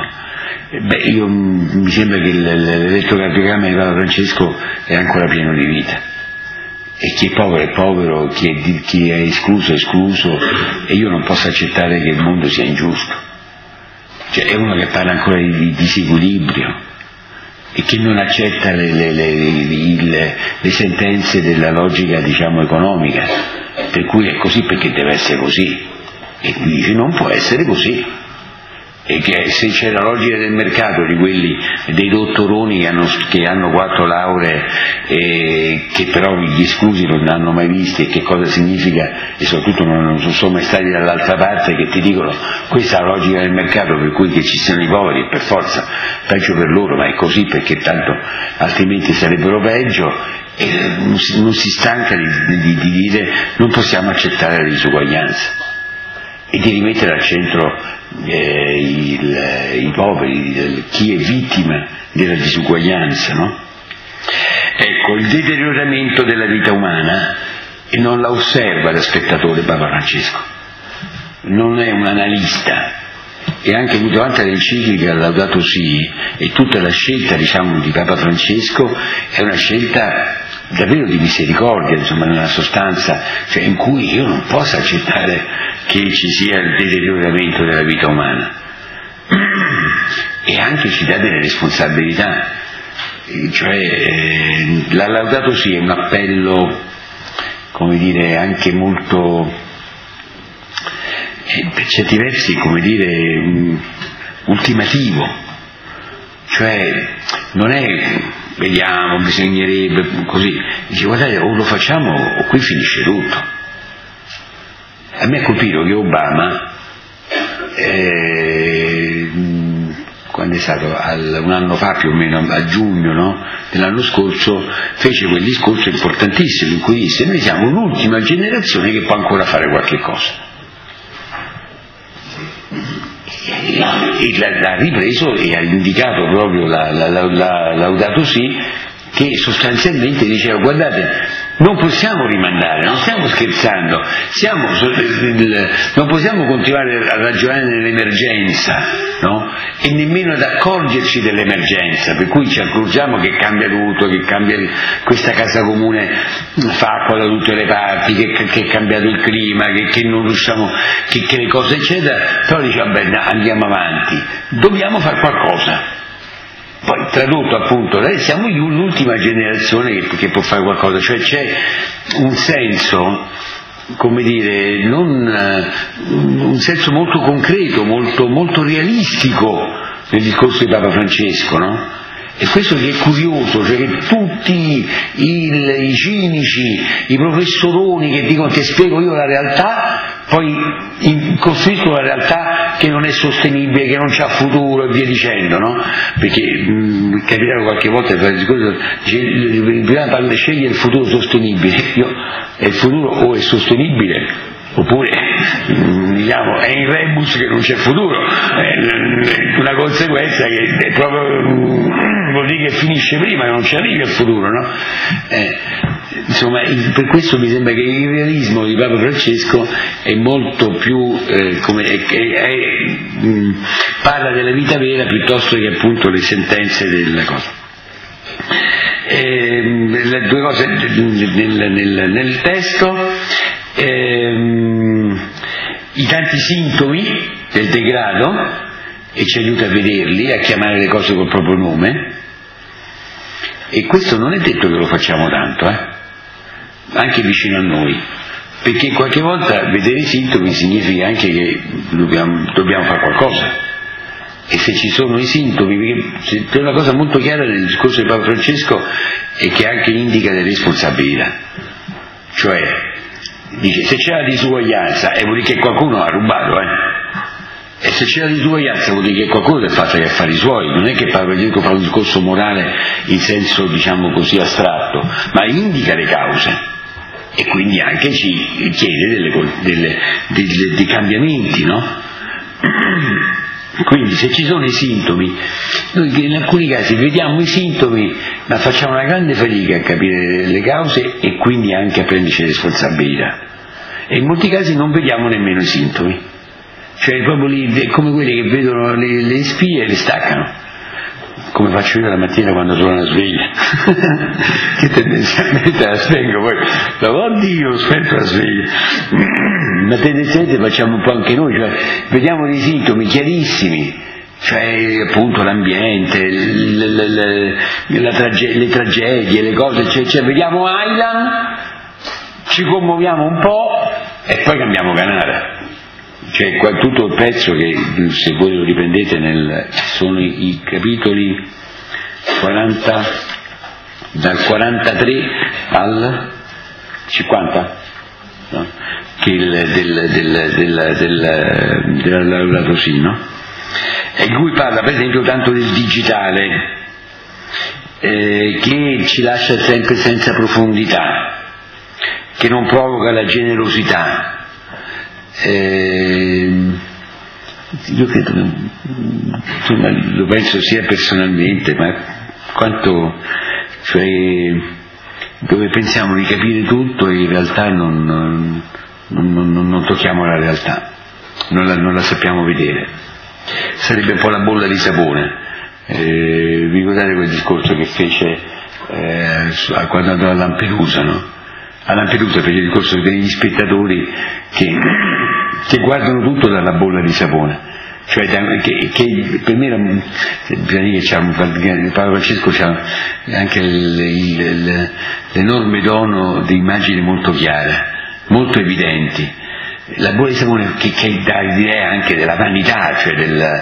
Mi sembra che l'elettrocardiogramma di Papa Francesco è ancora pieno di vita, e chi è povero, chi è escluso è escluso, e io non posso accettare che il mondo sia ingiusto. Cioè è uno che parla ancora di disequilibrio e che non accetta le sentenze della logica, diciamo, economica, per cui è così perché deve essere così, e dice non può essere così, e che se c'è la logica del mercato di quelli dei dottoroni che hanno 4 lauree e che però gli esclusi non hanno mai visti e che cosa significa, e soprattutto non sono mai stati dall'altra parte, che ti dicono questa è la logica del mercato, per cui che ci siano i poveri, per forza peggio per loro, ma è così perché tanto altrimenti sarebbero peggio, e non si stanca di dire non possiamo accettare la disuguaglianza e di rimettere al centro i poveri, chi è vittima della disuguaglianza, no? Ecco, il deterioramento della vita umana non la osserva da spettatore Papa Francesco, non è un analista, e anche davanti all'enciclica Laudato Si e tutta la scelta, diciamo, di Papa Francesco è una scelta davvero di misericordia, insomma, nella sostanza, cioè in cui io non posso accettare che ci sia il deterioramento della vita umana, e anche ci dà delle responsabilità, cioè la Laudato Si è un appello, come dire, anche molto, per certi versi, come dire, ultimativo, cioè non è vediamo, bisognerebbe così, dice guardate, o lo facciamo o qui finisce tutto. A me ha colpito che Obama, quando è stato un anno fa più o meno, a giugno, no, dell'anno scorso, fece quel discorso importantissimo in cui disse noi siamo l'ultima generazione che può ancora fare qualche cosa. E l'ha ripreso e ha indicato proprio la Laudato Si, che sostanzialmente diceva guardate, non possiamo rimandare, non stiamo scherzando, non possiamo continuare a ragionare nell'emergenza, no? E nemmeno ad accorgerci dell'emergenza, per cui ci accorgiamo che cambia tutto, che cambia questa casa comune, fa acqua da tutte le parti, che è cambiato il clima, che non riusciamo, che le cose eccetera, però diciamo vabbè, andiamo avanti, dobbiamo fare qualcosa. Poi tradotto appunto, siamo l'ultima generazione che può fare qualcosa, cioè c'è un senso, come dire, un senso molto concreto, molto realistico nel discorso di Papa Francesco, no? E questo che è curioso, cioè che tutti i cinici, i professoroni che dicono ti spiego io la realtà, poi costruiscono una realtà che non è sostenibile, che non c'ha futuro e via dicendo, no? Perché capitano qualche volta per il discorso, bisogna scegliere il futuro sostenibile, il futuro o è sostenibile oppure diciamo è in rebus che non c'è futuro, una conseguenza che è proprio vuol dire che finisce prima, che non ci arrivi al futuro, no? Insomma, per questo mi sembra che il realismo di Papa Francesco è molto più parla della vita vera piuttosto che appunto le sentenze della cosa. Le due cose nel testo, i tanti sintomi del degrado, e ci aiuta a vederli, a chiamare le cose col proprio nome, e questo non è detto che lo facciamo tanto, anche vicino a noi, perché qualche volta vedere i sintomi significa anche che dobbiamo fare qualcosa, e se ci sono i sintomi, c'è una cosa molto chiara nel discorso di Papa Francesco e che anche indica le responsabilità, cioè dice se c'è la disuguaglianza vuol dire che qualcuno ha rubato, e se c'è la disuguaglianza vuol dire che qualcuno deve fare gli affari suoi, non è che Papa Francesco fa un discorso morale in senso diciamo così astratto, ma indica le cause e quindi anche ci chiede dei cambiamenti, no? Quindi se ci sono i sintomi, noi in alcuni casi vediamo i sintomi ma facciamo una grande fatica a capire le cause e quindi anche a prenderci responsabilità, e in molti casi non vediamo nemmeno i sintomi, cioè proprio lì, come quelli che vedono le spie e le staccano, come faccio io la mattina quando sono alla sveglia che tendenzialmente la spengo, poi oddio ho spento la sveglia, ma tendenzialmente facciamo un po' anche noi, cioè vediamo dei sintomi chiarissimi, cioè appunto l'ambiente, le tragedie, le cose, cioè vediamo Aylan, ci commuoviamo un po' e poi cambiamo canale, cioè qua tutto il pezzo che, se voi lo riprendete, sono i capitoli 40, dal 43 al 50, no? Che della Laudato Si, no? E in cui parla per esempio tanto del digitale, che ci lascia sempre senza profondità, che non provoca la generosità. Io credo, insomma, lo penso sia personalmente, ma quanto, cioè, dove pensiamo di capire tutto e in realtà non tocchiamo la realtà, non la sappiamo vedere. Sarebbe un po' la bolla di sapone. Vi ricordate quel discorso che fece quando andò a Lampedusa, no? A Lampedusa fece il discorso degli spettatori che guardano tutto dalla bolla di sapone, cioè che per me era, bisogna dire che Papa Francesco c'ha anche l'enorme dono di immagini molto chiare, molto evidenti. La bolla di sapone che dà l'idea anche della vanità, cioè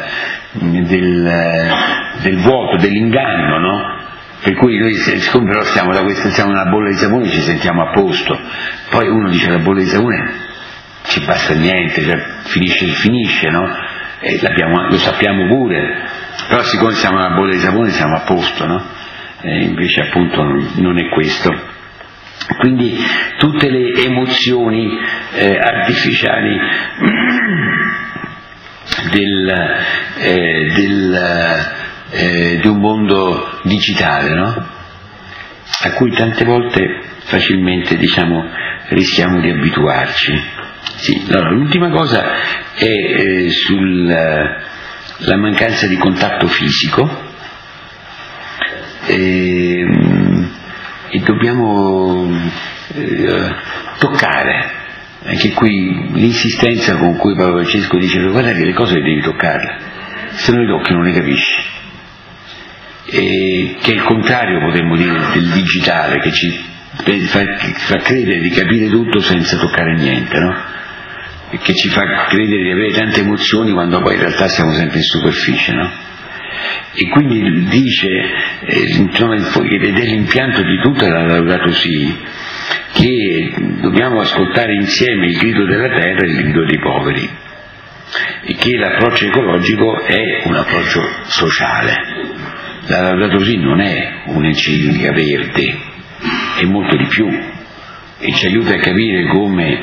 del vuoto, dell'inganno, no? Per cui noi, siccome però siamo nella bolla di sapone, ci sentiamo a posto. Poi uno dice la bolla di sapone ci basta niente, cioè finisce, no? E lo sappiamo pure, però siccome siamo nella bolla di sapone siamo a posto, no? E invece appunto non è questo. Quindi tutte le emozioni artificiali di un mondo digitale, no? A cui tante volte facilmente, diciamo, rischiamo di abituarci. Sì, allora, l'ultima cosa è sulla mancanza di contatto fisico, e dobbiamo toccare. Anche qui l'insistenza con cui Papa Francesco dice: guarda che le cose le devi toccarle, se non le tocchi non le capisci, e che è il contrario, potremmo dire, del digitale, che ci fa credere di capire tutto senza toccare niente, no? E che ci fa credere di avere tante emozioni quando poi in realtà siamo sempre in superficie, no? E quindi dice, ed è l'impianto di tutta la Laudato Si, che dobbiamo ascoltare insieme il grido della terra e il grido dei poveri, e che l'approccio ecologico è un approccio sociale. La Laudato Si non è un'enciclica verde, è molto di più, e ci aiuta a capire come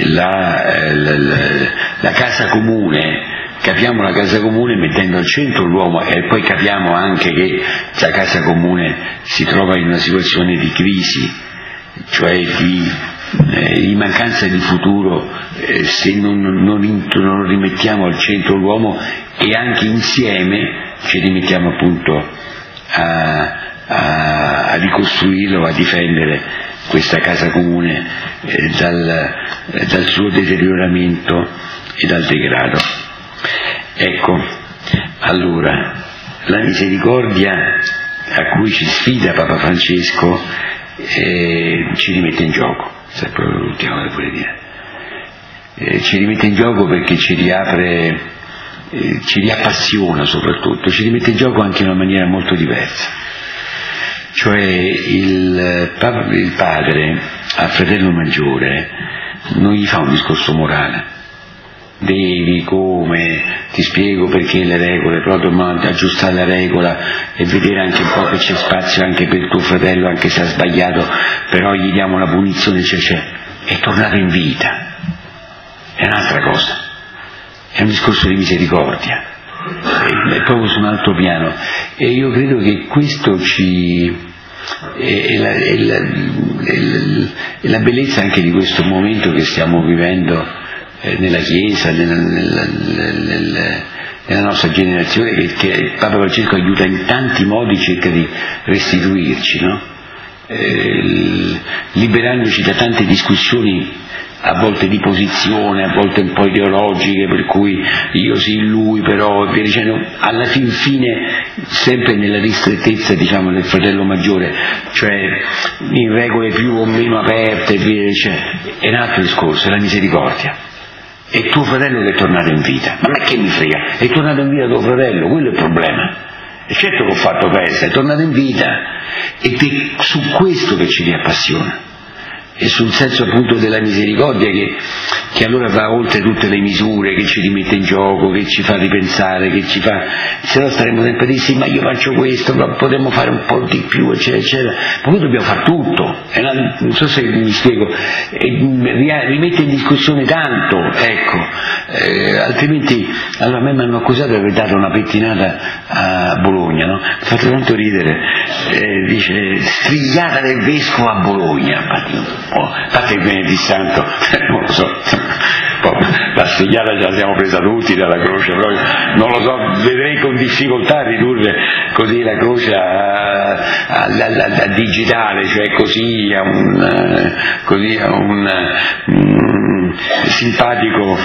la casa comune, capiamo la casa comune mettendo al centro l'uomo, e poi capiamo anche che la casa comune si trova in una situazione di crisi, cioè di mancanza di futuro, se non rimettiamo al centro l'uomo, e anche insieme ci rimettiamo appunto a ricostruirlo, a difendere questa casa comune dal suo deterioramento e dal degrado. Ecco, allora, la misericordia a cui ci sfida Papa Francesco ci rimette in gioco, se è proprio l'ultima cosa che vorrei dire. Ci rimette in gioco perché ci riapre, ci riappassiona soprattutto, ci rimette in gioco anche in una maniera molto diversa. Cioè il padre al fratello maggiore non gli fa un discorso morale, devi, come, ti spiego perché le regole, però dobbiamo aggiustare la regola e vedere anche un po' che c'è spazio anche per tuo fratello, anche se ha sbagliato, però gli diamo la punizione, è tornato in vita, è un'altra cosa, è un discorso di misericordia, è proprio su un altro piano, e io credo che questo è la bellezza anche di questo momento che stiamo vivendo nella Chiesa, nella nostra generazione, che Papa Francesco aiuta in tanti modi, cerca di restituirci, no? Liberandoci da tante discussioni a volte di posizione, a volte un po' ideologiche, per cui io sì, lui però, e via dicendo, alla fine sempre nella ristrettezza, diciamo, del fratello maggiore, cioè in regole più o meno aperte, e via dicendo. È un altro discorso, è la misericordia. è tuo fratello che è tornato in vita. Ma a me che mi frega, è tornato in vita tuo fratello, quello è il problema. E certo che ho fatto festa, è tornato in vita, ed è su questo che ci riappassiona, e sul senso appunto della misericordia che allora va oltre tutte le misure, che ci rimette in gioco, che ci fa ripensare, che ci fa, se no staremmo sempre di sì, ma io faccio questo, ma potremmo fare un po' di più, eccetera eccetera. Ma noi dobbiamo fare tutto, non so se mi spiego, rimette in discussione tanto, ecco, altrimenti allora a me mi hanno accusato di aver dato una pettinata a Bologna, no? Mi ha fatto tanto ridere, dice strigliata del vescovo a Bologna, a parte il venerdì santo, non lo so, la strigliata ce la siamo presa tutti dalla croce, proprio, non lo so, vedrei con difficoltà ridurre così la croce a digitale, cioè così a un simpatico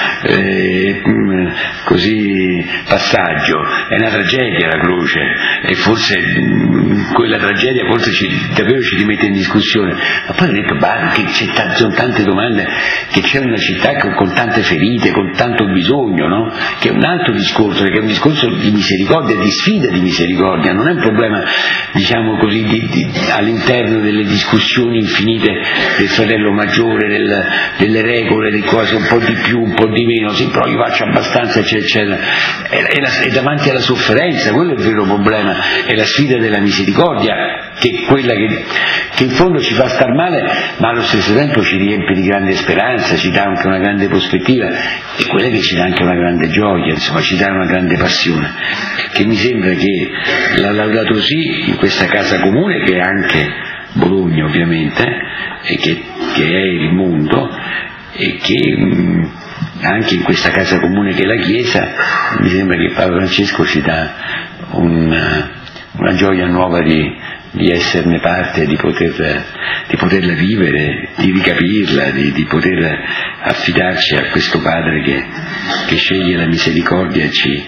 così passaggio. È una tragedia la croce, e forse quella tragedia forse davvero ci rimette in discussione. Ma poi ho detto che sono tante domande, che c'è una città con tante ferite, con tanto bisogno, no? Che è un altro discorso, che è un discorso di misericordia, di sfida di misericordia, non è un problema, diciamo così, all'interno delle discussioni infinite del fratello maggiore, delle regole, di cose un po' di più, un po' di meno, sì, però io faccio abbastanza, eccetera, eccetera. È davanti alla sofferenza, quello è il vero problema, è la sfida della misericordia, che è quella che in fondo ci fa star male, ma allo stesso tempo ci riempie di grande speranza, ci dà anche una grande prospettiva, e quella che ci dà anche una grande gioia, insomma ci dà una grande passione, che mi sembra che la Laudato Si in questa casa comune, che è anche Bologna ovviamente, e che è il mondo, e che anche in questa casa comune che è la Chiesa, mi sembra che Papa Francesco ci dà una gioia nuova di esserne parte, di poterla vivere, di ricapirla, di poter affidarci a questo Padre che sceglie la misericordia e ci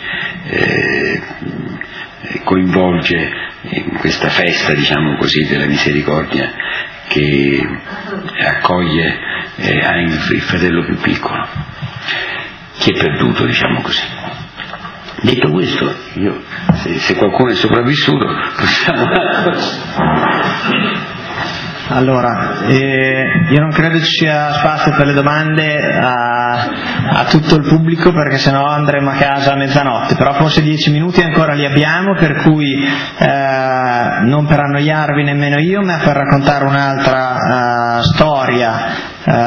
coinvolge in questa festa, diciamo così, della misericordia, che accoglie il fratello più piccolo, chi è perduto, diciamo così. Detto questo, io, se qualcuno è sopravvissuto, possiamo... Allora, io non credo ci sia spazio per le domande a tutto il pubblico, perché sennò andremo a casa a mezzanotte, però forse 10 minuti ancora li abbiamo, per cui non per annoiarvi nemmeno io, ma per raccontare un'altra storia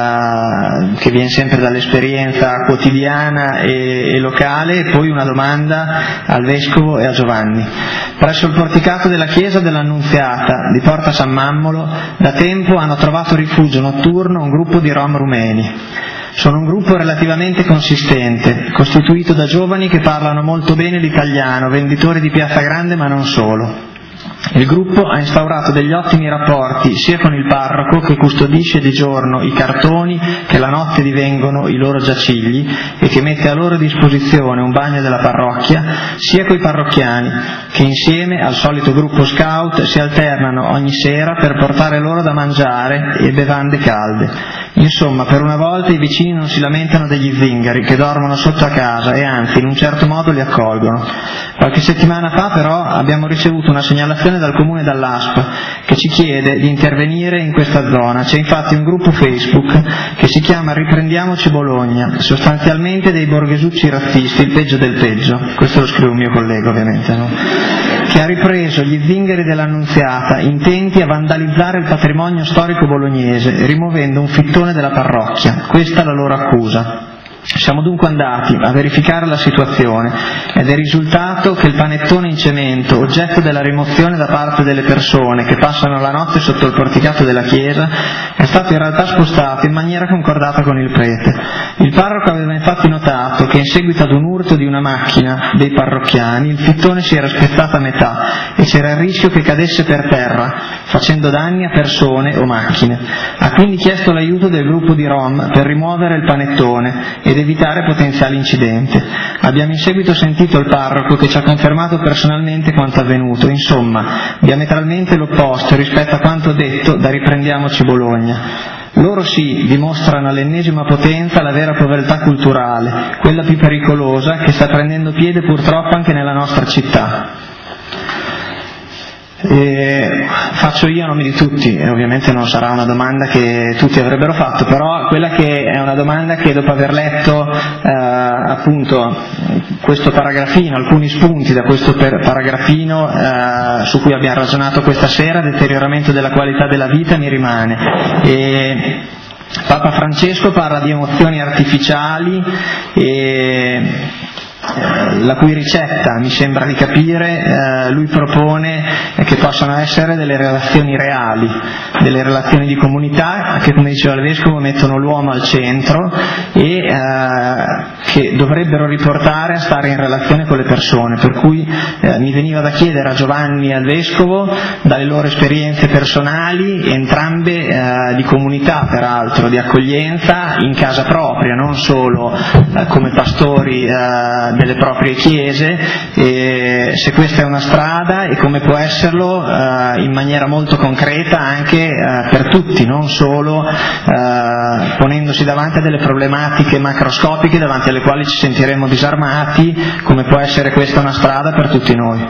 che viene sempre dall'esperienza quotidiana e locale, e poi una domanda al Vescovo e a Giovanni. Presso il porticato della chiesa dell'Annunziata di Porta San Mammolo da tempo hanno trovato rifugio notturno un gruppo di rom rumeni. Sono un gruppo relativamente consistente, costituito da giovani che parlano molto bene l'italiano, venditori di Piazza Grande ma non solo. Il gruppo ha instaurato degli ottimi rapporti sia con il parroco, che custodisce di giorno i cartoni che la notte divengono i loro giacigli e che mette a loro disposizione un bagno della parrocchia, sia coi parrocchiani, che insieme al solito gruppo scout si alternano ogni sera per portare loro da mangiare e bevande calde. Insomma, per una volta i vicini non si lamentano degli zingari che dormono sotto a casa, e anzi in un certo modo li accolgono. Qualche settimana fa però abbiamo ricevuto una segnalazione dal comune dall'ASP che ci chiede di intervenire in questa zona. C'è infatti un gruppo Facebook che si chiama Riprendiamoci Bologna, sostanzialmente dei borghesucci razzisti, il peggio del peggio, questo lo scrive un mio collega ovviamente, no? Che ha ripreso gli zingari dell'Annunziata intenti a vandalizzare il patrimonio storico bolognese, rimuovendo un fittone della parrocchia. Questa è la loro accusa. Siamo dunque andati a verificare la situazione ed è risultato che il panettone in cemento, oggetto della rimozione da parte delle persone che passano la notte sotto il porticato della chiesa, è stato in realtà spostato in maniera concordata con il prete. Il parroco aveva infatti notato che in seguito ad un urto di una macchina dei parrocchiani il fittone si era spezzato a metà e c'era il rischio che cadesse per terra, facendo danni a persone o macchine. Ha quindi chiesto l'aiuto del gruppo di Rom per rimuovere il panettone ed evitare potenziali incidenti. Abbiamo in seguito sentito il parroco che ci ha confermato personalmente quanto avvenuto, insomma, diametralmente l'opposto rispetto a quanto detto da Riprendiamoci Bologna. Loro sì, dimostrano all'ennesima potenza la vera povertà culturale, quella più pericolosa che sta prendendo piede purtroppo anche nella nostra città. Faccio io a nome di tutti, e ovviamente non sarà una domanda che tutti avrebbero fatto, però quella che è una domanda che dopo aver letto appunto questo paragrafino, alcuni spunti da questo paragrafino su cui abbiamo ragionato questa sera, deterioramento della qualità della vita, mi rimane. E Papa Francesco parla di emozioni artificiali la cui ricetta, mi sembra di capire, lui propone che possano essere delle relazioni reali, delle relazioni di comunità che, come diceva il Vescovo, mettono l'uomo al centro e che dovrebbero riportare a stare in relazione con le persone, per cui mi veniva da chiedere a Giovanni e al Vescovo, dalle loro esperienze personali, entrambe di comunità peraltro, di accoglienza in casa propria, non solo come pastori delle proprie chiese, se questa è una strada e come può esserlo in maniera molto concreta anche per tutti, non solo ponendosi davanti a delle problematiche macroscopiche davanti alle quali ci sentiremo disarmati, come può essere questa una strada per tutti noi.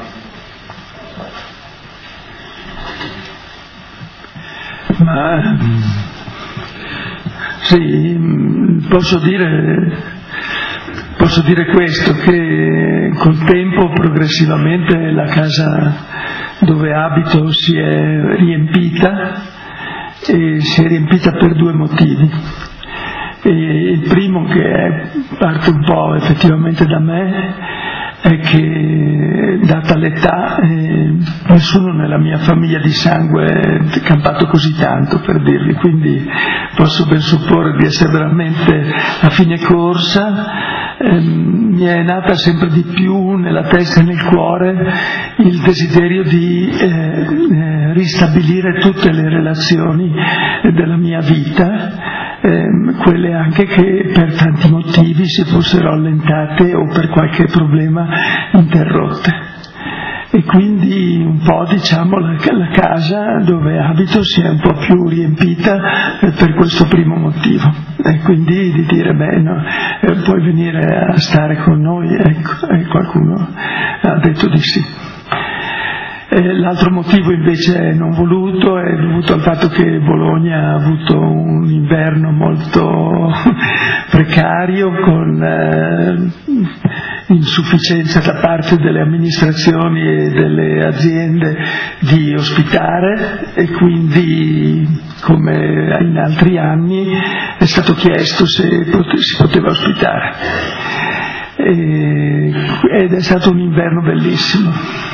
Ma sì, posso dire questo, che col tempo progressivamente la casa dove abito si è riempita, e si è riempita per due motivi. E il primo, che parte un po' effettivamente da me, è che data l'età nessuno nella mia famiglia di sangue è campato così tanto, per dirvi, quindi posso ben supporre di essere veramente a fine corsa. Mi è nata sempre di più nella testa e nel cuore il desiderio di ristabilire tutte le relazioni della mia vita, quelle anche che per tanti motivi si fossero allentate o per qualche problema interrotte. E quindi un po' la casa dove abito si è un po' più riempita per questo primo motivo, e quindi di dire puoi venire a stare con noi, ecco, e qualcuno ha detto di sì. L'altro motivo invece non voluto è dovuto al fatto che Bologna ha avuto un inverno molto precario, con insufficienza da parte delle amministrazioni e delle aziende di ospitare, e quindi, come in altri anni, è stato chiesto se si poteva ospitare. Ed è stato un inverno bellissimo.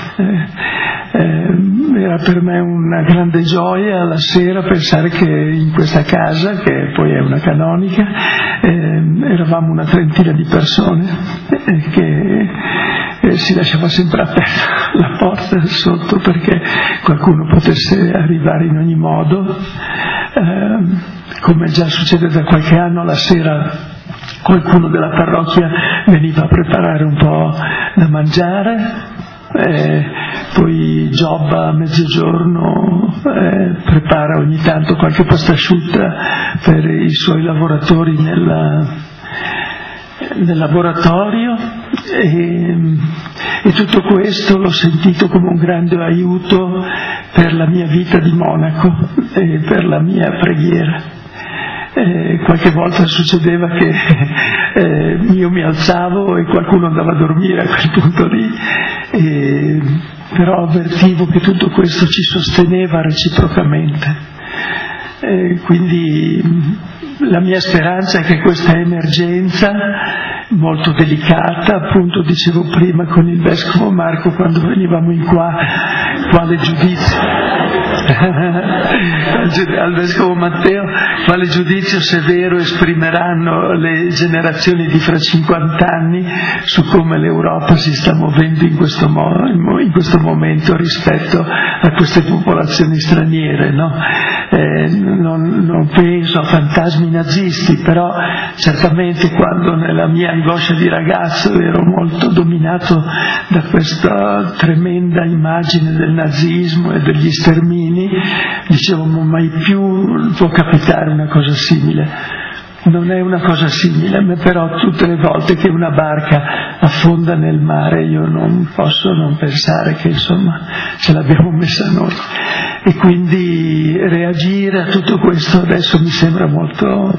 Era per me una grande gioia la sera pensare che in questa casa, che poi è una canonica, eravamo una trentina di persone, che si lasciava sempre aperta la porta sotto perché qualcuno potesse arrivare in ogni modo. Come già succede da qualche anno, la sera qualcuno della parrocchia veniva a preparare un po' da mangiare. Poi Giobba a mezzogiorno prepara ogni tanto qualche pasta asciutta per i suoi lavoratori nel laboratorio, e tutto questo l'ho sentito come un grande aiuto per la mia vita di monaco e per la mia preghiera. Qualche volta succedeva che io mi alzavo e qualcuno andava a dormire a quel punto lì, però avvertivo che tutto questo ci sosteneva reciprocamente. Quindi la mia speranza è che questa emergenza molto delicata, appunto dicevo prima con il Vescovo Marco quando venivamo in qua, quale giudizio al Vescovo Matteo, quale giudizio severo esprimeranno le generazioni di fra 50 anni su come l'Europa si sta muovendo in questo momento rispetto a queste popolazioni straniere, no? non penso a fantasmi nazisti, però certamente quando nella mia angoscia di ragazzo ero molto dominato da questa tremenda immagine del nazismo e degli stermini, dicevo mai più può capitare una cosa simile. Non è una cosa simile, però tutte le volte che una barca affonda nel mare io non posso non pensare che insomma ce l'abbiamo messa noi, e quindi reagire a tutto questo adesso mi sembra molto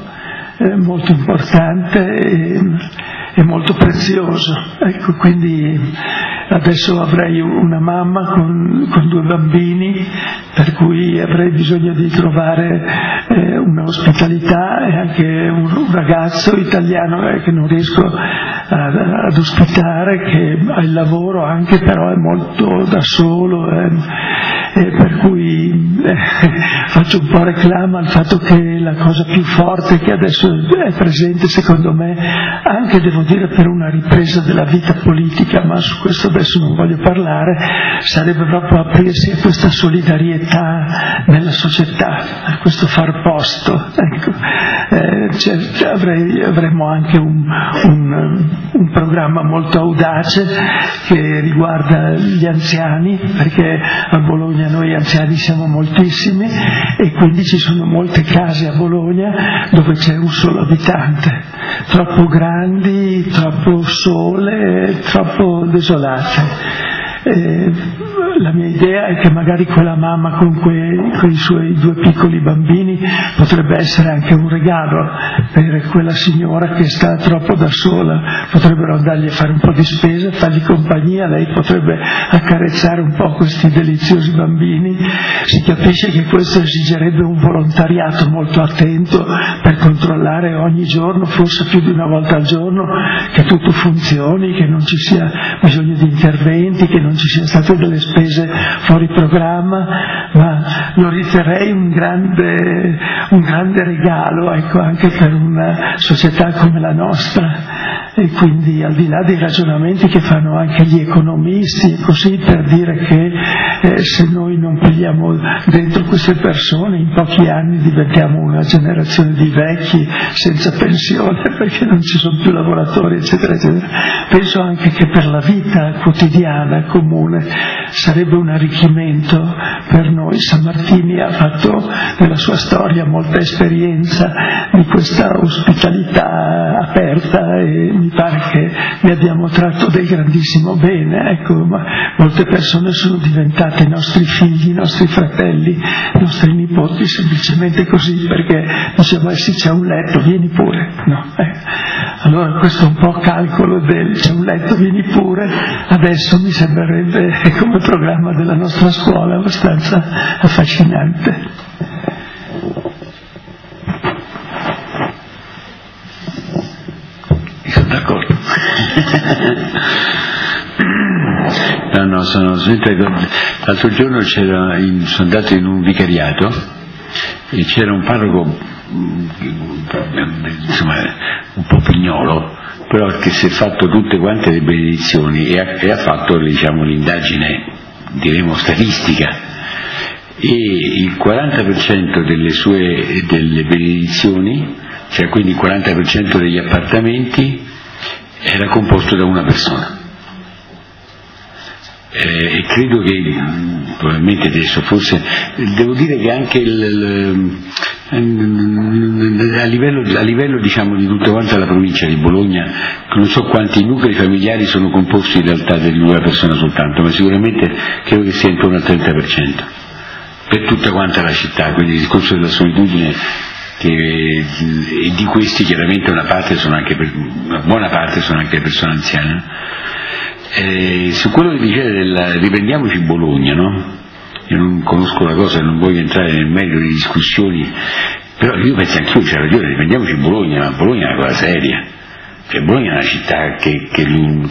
importante e molto prezioso. Ecco, quindi adesso avrei una mamma con 2 bambini, per cui avrei bisogno di trovare una ospitalità, e anche un ragazzo italiano che non riesco ad ospitare, che ha il lavoro anche, però è molto da solo, per cui faccio un po' reclamo al fatto che la cosa più forte che adesso è presente secondo me, anche devo dire per una ripresa della vita politica, ma su questo adesso non voglio parlare, sarebbe proprio aprirsi a questa solidarietà nella società, a questo far posto. Ecco. Avremo anche un programma molto audace che riguarda gli anziani, perché a Bologna noi anziani siamo moltissimi e quindi ci sono molte case a Bologna dove c'è un solo abitante, troppo grandi, troppo sole, troppo desolate. La mia idea è che magari quella mamma con quei suoi 2 piccoli bambini potrebbe essere anche un regalo per quella signora che sta troppo da sola, potrebbero andargli a fare un po' di spesa, fargli compagnia, lei potrebbe accarezzare un po' questi deliziosi bambini. Si capisce che questo esigerebbe un volontariato molto attento per controllare ogni giorno, forse più di una volta al giorno, che tutto funzioni, che non ci sia bisogno di interventi, che non ci siano state delle spese fuori programma, ma lo riterrei un grande regalo, ecco, anche per una società come la nostra. E quindi, al di là dei ragionamenti che fanno anche gli economisti, così, per dire che se noi non pigliamo dentro queste persone, in pochi anni diventiamo una generazione di vecchi senza pensione perché non ci sono più lavoratori, eccetera, eccetera. Penso anche che per la vita quotidiana comune sarebbe un arricchimento per noi. San Martini ha fatto nella sua storia molta esperienza di questa ospitalità aperta, e mi pare che ne abbiamo tratto del grandissimo bene. Ecco, ma molte persone sono diventate i nostri figli, i nostri fratelli, i nostri nipoti, semplicemente così, perché diceva sì, c'è un letto, vieni pure. No, allora questo è un po' calcolo del c'è un letto, vieni pure, adesso mi sembrerebbe come programma della nostra scuola abbastanza affascinante. Sono d'accordo. No, sono l'altro giorno sono andato in un vicariato e c'era un parroco, insomma, un po' pignolo, però che si è fatto tutte quante le benedizioni e ha fatto, diciamo, l'indagine, diremo, statistica, e il 40% delle benedizioni, cioè quindi il 40% degli appartamenti, era composto da una persona. E credo che probabilmente adesso forse devo dire che anche a livello diciamo di tutta quanta la provincia di Bologna, non so quanti nuclei familiari sono composti in realtà di una persona soltanto, ma sicuramente credo che sia intorno al 30% per tutta quanta la città. Quindi il discorso della solitudine, e di questi chiaramente una buona parte sono anche persone anziane. Su quello che diceva riprendiamoci Bologna, no? Io non conosco la cosa, non voglio entrare nel merito di discussioni, però io penso anch'io c'è ragione, riprendiamoci Bologna, ma Bologna è una cosa seria. Cioè Bologna è una città che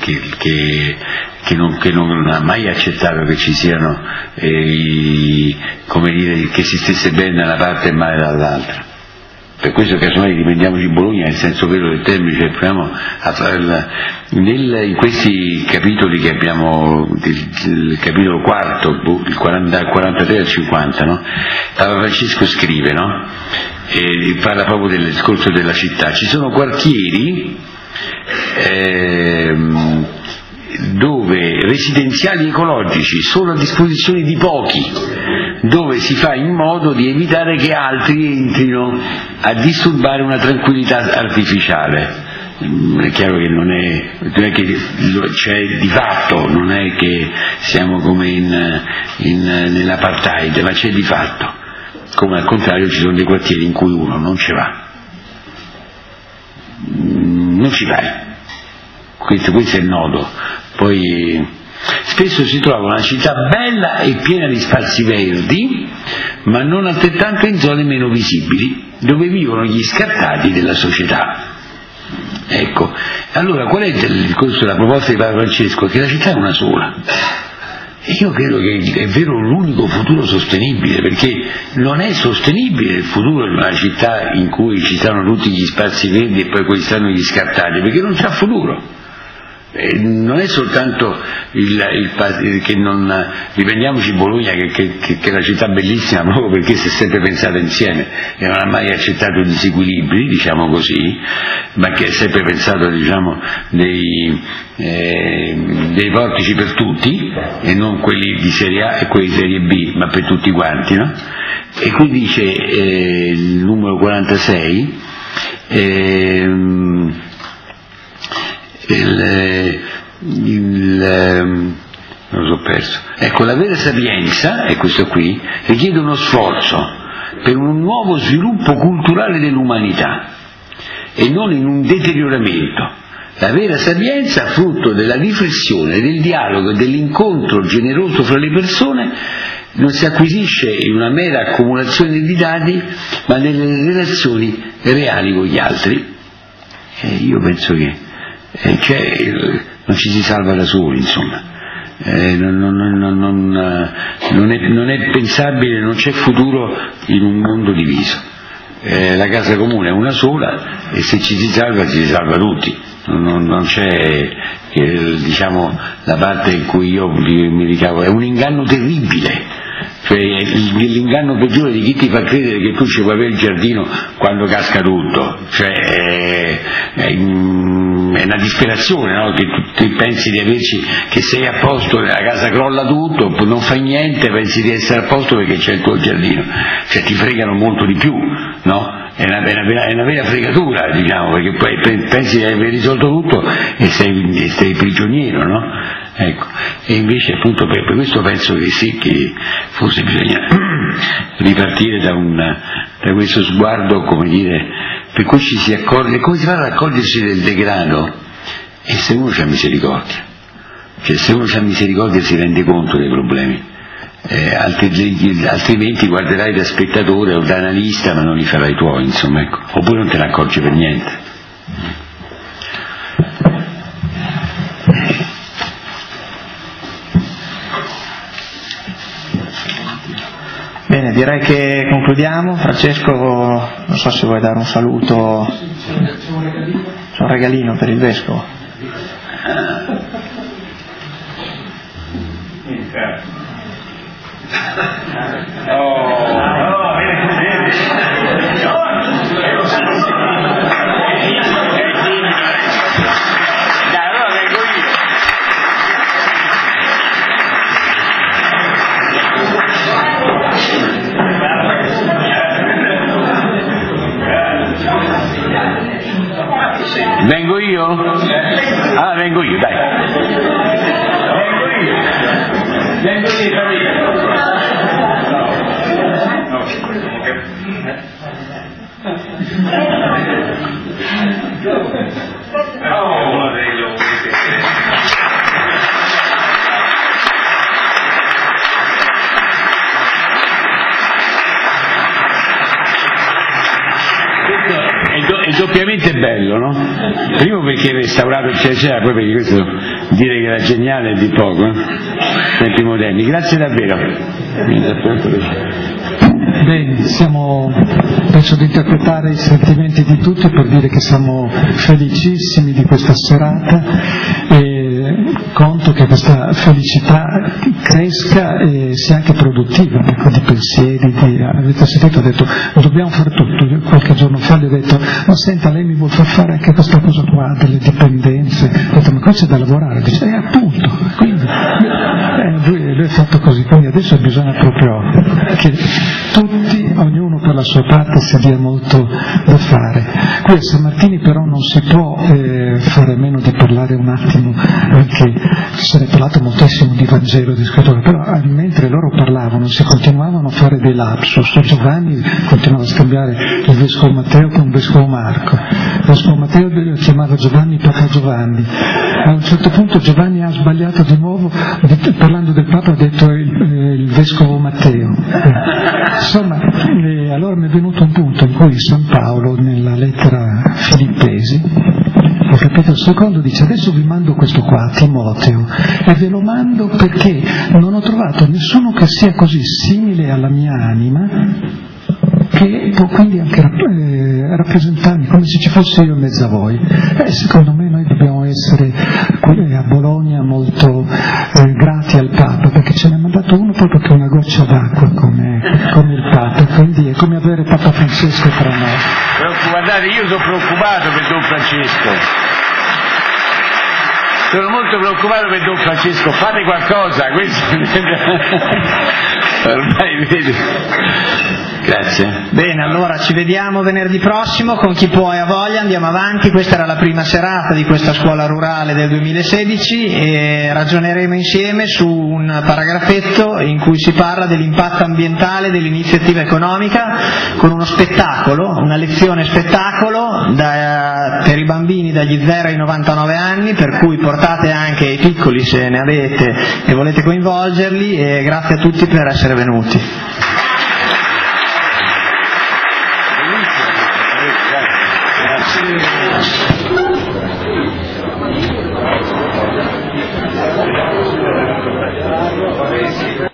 non ha mai accettato che ci siano, come dire, che si stesse bene da una parte e male dall'altra. Per questo casomai riprendiamoci Bologna nel senso vero del termine, cioè proviamo a farla in questi capitoli che abbiamo, il capitolo quarto, il 43 al 50, no? Papa Francesco scrive, no? E parla proprio del discorso della città. Ci sono quartieri dove residenziali ecologici solo a disposizione di pochi, dove si fa in modo di evitare che altri entrino a disturbare una tranquillità artificiale. È chiaro che non è che c'è di fatto, non è che siamo come nell'apartheid, ma c'è di fatto, come al contrario ci sono dei quartieri in cui uno non ci va, non ci vai, questo è il nodo. Poi spesso si trova una città bella e piena di spazi verdi, ma non altrettanto in zone meno visibili, dove vivono gli scartati della società. Ecco, allora qual è il corso della proposta di Papa Francesco? Che la città è una sola. E io credo che è vero l'unico futuro sostenibile, perché non è sostenibile il futuro di una città in cui ci stanno tutti gli spazi verdi e poi quelli stanno gli scartati, perché non c'ha futuro. Non è soltanto che non riprendiamoci Bologna che è una città bellissima proprio perché si è sempre pensata insieme e non ha mai accettato disequilibri, diciamo così, ma che è sempre pensato, diciamo, dei portici per tutti e non quelli di serie A e quelli di serie B, ma per tutti quanti, no? E qui dice il numero 46 non lo so perso. Ecco, la vera sapienza, è questo qui, richiede uno sforzo per un nuovo sviluppo culturale dell'umanità e non in un deterioramento. La vera sapienza, frutto della riflessione, del dialogo e dell'incontro generoso fra le persone, non si acquisisce in una mera accumulazione di dati, ma nelle relazioni reali con gli altri. Io penso che non ci si salva da soli, insomma, non è pensabile, non c'è futuro in un mondo diviso. La casa comune è una sola e se ci si salva tutti, non c'è, diciamo, la parte in cui io mi ricavo, è un inganno terribile. Cioè l'inganno peggiore di chi ti fa credere che tu ci puoi avere il giardino quando casca tutto, cioè è una disperazione, no? Che tu pensi di averci, che sei a posto, la casa crolla tutto, non fai niente, pensi di essere a posto perché c'è il tuo giardino, cioè ti fregano molto di più, no? È una vera fregatura, diciamo, perché poi pensi di aver risolto tutto e sei prigioniero, no? Ecco, e invece appunto per questo penso che sì, che forse bisogna ripartire da questo sguardo, come dire, per cui ci si accorge, come si fa ad accorgersi del degrado? E se uno c'ha misericordia, cioè se uno c'ha misericordia si rende conto dei problemi, altrimenti guarderai da spettatore o da analista ma non li farai tuoi, insomma, ecco, oppure non te ne accorgi per niente. Bene, direi che concludiamo. Francesco, non so se vuoi dare un saluto, c'è un regalino per il Vescovo. Vengo io? Ah, vengo io, dai. Vengo io, è doppiamente bello, no? Primo perché è restaurato il CCA, poi perché questo dire che era geniale è di poco, tempi moderni. Grazie davvero. Bene, penso di interpretare i sentimenti di tutti per dire che siamo felicissimi di questa serata e conto che questa felicità cresca e sia anche produttiva, ecco, di pensieri, avete sentito, ho detto dobbiamo fare tutto, io qualche giorno fa gli ho detto ma senta, lei mi vuol far fare anche questa cosa qua, delle dipendenze, ho detto ma qua c'è da lavorare, dice appunto, quindi lui è fatto così, quindi adesso bisogna proprio che tutti, ognuno per la sua parte, si dia molto da fare. Qui a San Martini però non si può fare a meno di parlare un attimo, anche se ne è parlato moltissimo di Vangelo, di scrittura, però mentre loro parlavano si continuavano a fare dei lapsus. Giovanni continuava a scambiare il vescovo Matteo con il vescovo Marco, il vescovo Matteo chiamava Giovanni Papa Giovanni, a un certo punto Giovanni ha sbagliato di nuovo, parlando del Papa ha detto il vescovo Matteo. Insomma, allora mi è venuto un punto in cui San Paolo nella lettera a Filippesi, al capitolo 2, dice adesso vi mando questo qua, Timoteo, e ve lo mando perché non ho trovato nessuno che sia così simile alla mia anima, che può quindi anche rappresentarmi come se ci fossi io in mezzo a voi. Secondo me noi dobbiamo essere qui a Bologna molto grati al Papa, perché ce ne ha mandato uno proprio che è una goccia d'acqua come il Papa, quindi è come avere Papa Francesco tra noi. Guardate, io sono preoccupato per Don Francesco, sono molto preoccupato per Don Francesco, fate qualcosa, ormai vedi. Grazie. Bene, allora ci vediamo venerdì prossimo, con chi può e ha voglia andiamo avanti. Questa era la prima serata di questa scuola rurale del 2016 e ragioneremo insieme su un paragrafetto in cui si parla dell'impatto ambientale dell'iniziativa economica, con uno spettacolo, una lezione spettacolo per i bambini dagli 0 ai 99 anni, per cui portate anche i piccoli se ne avete e volete coinvolgerli, e grazie a tutti per essere venuti.